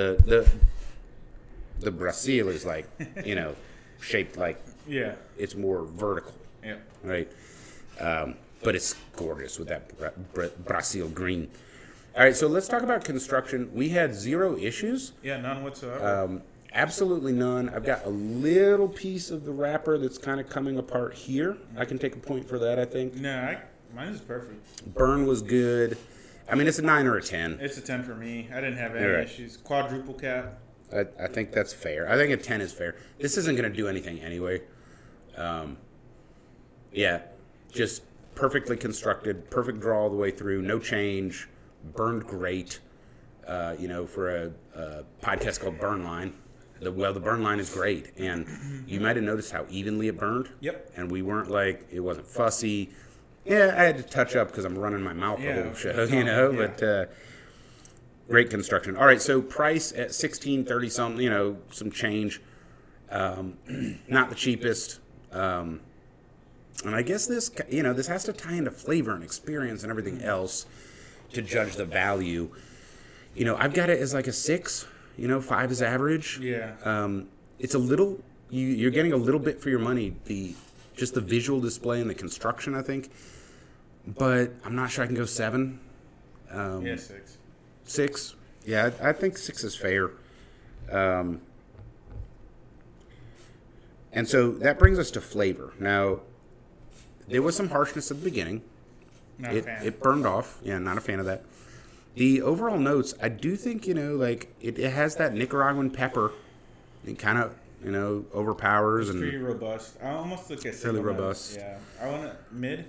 [SPEAKER 1] The Brasil is like, you know, shaped like
[SPEAKER 2] Yeah.
[SPEAKER 1] it's more vertical,
[SPEAKER 2] Yeah.
[SPEAKER 1] right? But it's gorgeous with that Brasil green. All right, so let's talk about construction. We had 0 issues.
[SPEAKER 2] Yeah, none whatsoever.
[SPEAKER 1] Absolutely none. I've got a little piece of the wrapper that's kind of coming apart here. I can take a point for that, I think.
[SPEAKER 2] Mine is perfect.
[SPEAKER 1] Burn was good. I mean, it's a 9 or a 10.
[SPEAKER 2] It's a 10 for me. I didn't have any
[SPEAKER 1] All right.
[SPEAKER 2] issues. Quadruple cap.
[SPEAKER 1] I think that's fair. I think a 10 is fair. This isn't going to do anything anyway. Yeah, just perfectly constructed, perfect draw all the way through, no change, burned great. For a podcast called Burn Line, the burn line is great, and you might have noticed how evenly it burned.
[SPEAKER 2] Yep.
[SPEAKER 1] And we weren't it wasn't fussy. Yeah, I had to touch up because I'm running my mouth the whole show, but great construction. All right, so price at $16.30 something, some change. Not the cheapest. And I guess this has to tie into flavor and experience and everything else to judge the value. I've got it as like a 6. 5 is average.
[SPEAKER 2] Yeah.
[SPEAKER 1] It's a little. You're getting a little bit for your money. Just the visual display and the construction, I think. But I'm not sure I can go 7.
[SPEAKER 2] 6.
[SPEAKER 1] 6. Yeah, I think 6 is fair. And so that brings us to flavor. Now, there was some harshness at the beginning.
[SPEAKER 2] Not a fan.
[SPEAKER 1] It burned off. Yeah, not a fan of that. The overall notes, I do think, it has that Nicaraguan pepper. It kind of, overpowers.
[SPEAKER 2] It's pretty robust. I almost look at
[SPEAKER 1] fairly robust.
[SPEAKER 2] Yeah. I want it mid.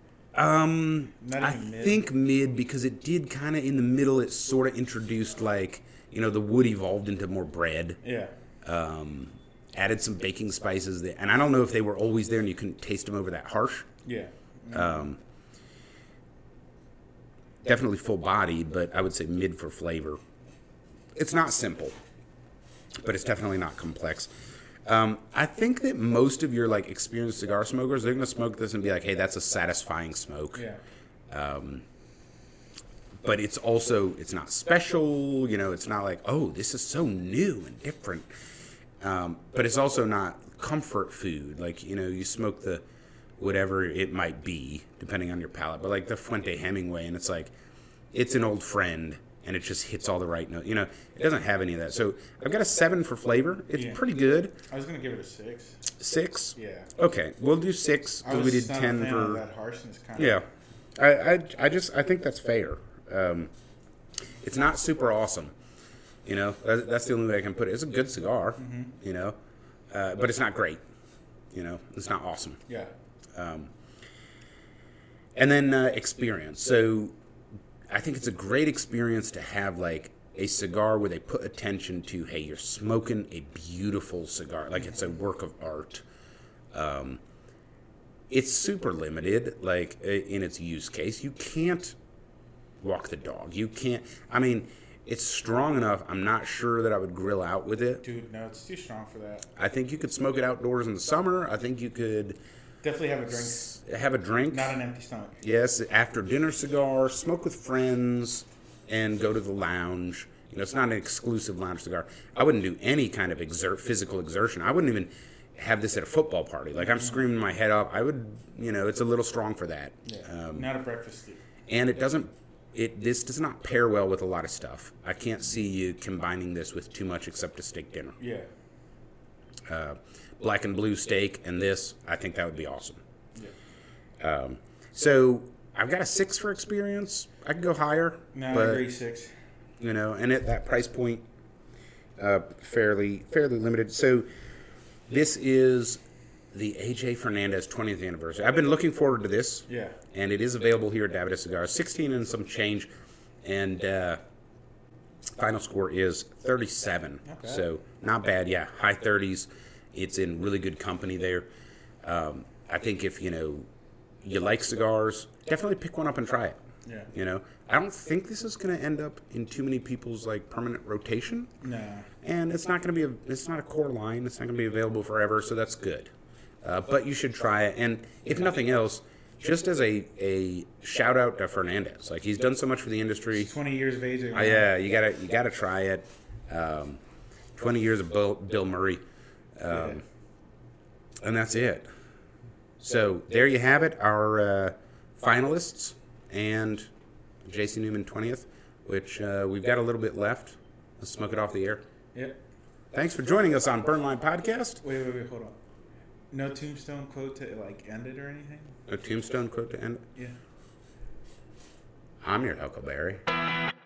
[SPEAKER 1] I think mid because it did kind of in the middle. It sort of introduced the wood evolved into more bread.
[SPEAKER 2] Yeah.
[SPEAKER 1] Added some baking spices there, and I don't know if they were always there and you couldn't taste them over that harsh.
[SPEAKER 2] Yeah.
[SPEAKER 1] Definitely full bodied, but I would say mid for flavor. It's not simple, but it's definitely not complex. I think that most of your experienced cigar smokers, they're going to smoke this and be like, hey, that's a satisfying smoke.
[SPEAKER 2] Yeah.
[SPEAKER 1] But it's not special, it's not like, oh, this is so new and different. But it's also not comfort food. You smoke the whatever it might be, depending on your palate. But the Fuente Hemingway, and it's an old friend, and it just hits all the right notes. It doesn't have any of that. So I've got a 7 for flavor. It's pretty good.
[SPEAKER 2] I was going to give it a 6.
[SPEAKER 1] 6?
[SPEAKER 2] Yeah.
[SPEAKER 1] Okay, we'll do 6.
[SPEAKER 2] I was
[SPEAKER 1] we did
[SPEAKER 2] not
[SPEAKER 1] 10
[SPEAKER 2] a fan
[SPEAKER 1] for
[SPEAKER 2] of that harshness kind
[SPEAKER 1] yeah. I think that's fair. It's not super awesome. That's the only way I can put it. It's a good cigar, but it's not great. It's not awesome.
[SPEAKER 2] Yeah.
[SPEAKER 1] And then experience. So I think it's a great experience to have a cigar where they put attention to, hey, you're smoking a beautiful cigar. It's a work of art. It's super limited, in its use case. You can't walk the dog. You can't. It's strong enough. I'm not sure that I would grill out with it.
[SPEAKER 2] Dude, no, it's too strong for that.
[SPEAKER 1] I think you could smoke it outdoors in the summer. I think you could
[SPEAKER 2] definitely have a drink.
[SPEAKER 1] Have a drink.
[SPEAKER 2] Not an empty stomach.
[SPEAKER 1] Yes, after dinner cigar, smoke with friends, and go to the lounge. It's not an exclusive lounge cigar. I wouldn't do any kind of physical exertion. I wouldn't even have this at a football party. I'm screaming my head off. I would, it's a little strong for that.
[SPEAKER 2] Yeah, not a breakfast steak.
[SPEAKER 1] And this does not pair well with a lot of stuff. I can't see you combining this with too much except a steak dinner.
[SPEAKER 2] Yeah.
[SPEAKER 1] Black and blue steak and this, I think that would be awesome.
[SPEAKER 2] Yeah.
[SPEAKER 1] So I've got a 6 for experience. I could go higher.
[SPEAKER 2] No,
[SPEAKER 1] but,
[SPEAKER 2] I agree 6.
[SPEAKER 1] And at that price point, fairly limited. So this is the AJ Fernandez 20th anniversary. I've been looking forward to this.
[SPEAKER 2] Yeah.
[SPEAKER 1] And it is available here at Davidoff Cigars. 16 and some change. And final score is 37.
[SPEAKER 2] Not bad.
[SPEAKER 1] So not bad, yeah. High 30s. It's in really good company there. I think if, you like cigars, definitely pick one up and try it.
[SPEAKER 2] Yeah.
[SPEAKER 1] I don't think this is going to end up in too many people's permanent rotation.
[SPEAKER 2] No.
[SPEAKER 1] And it's not going to be it's not a core line. It's not going to be available forever, so that's good. But you should try it. And if nothing else, just as a shout out to Fernandez, he's done so much for the industry.
[SPEAKER 2] 20 years of age.
[SPEAKER 1] Yeah, you gotta try it. 20 years of Bill Murray, and that's it. So there you have it, our finalists and J.C. Newman 20th, which we've got a little bit left. Let's smoke it off the air.
[SPEAKER 2] Yep.
[SPEAKER 1] Thanks for joining us on Burn Line Podcast.
[SPEAKER 2] Wait, hold on. No tombstone quote to end it or anything?
[SPEAKER 1] A tombstone quote to end it?
[SPEAKER 2] Yeah.
[SPEAKER 1] I'm your Huckleberry.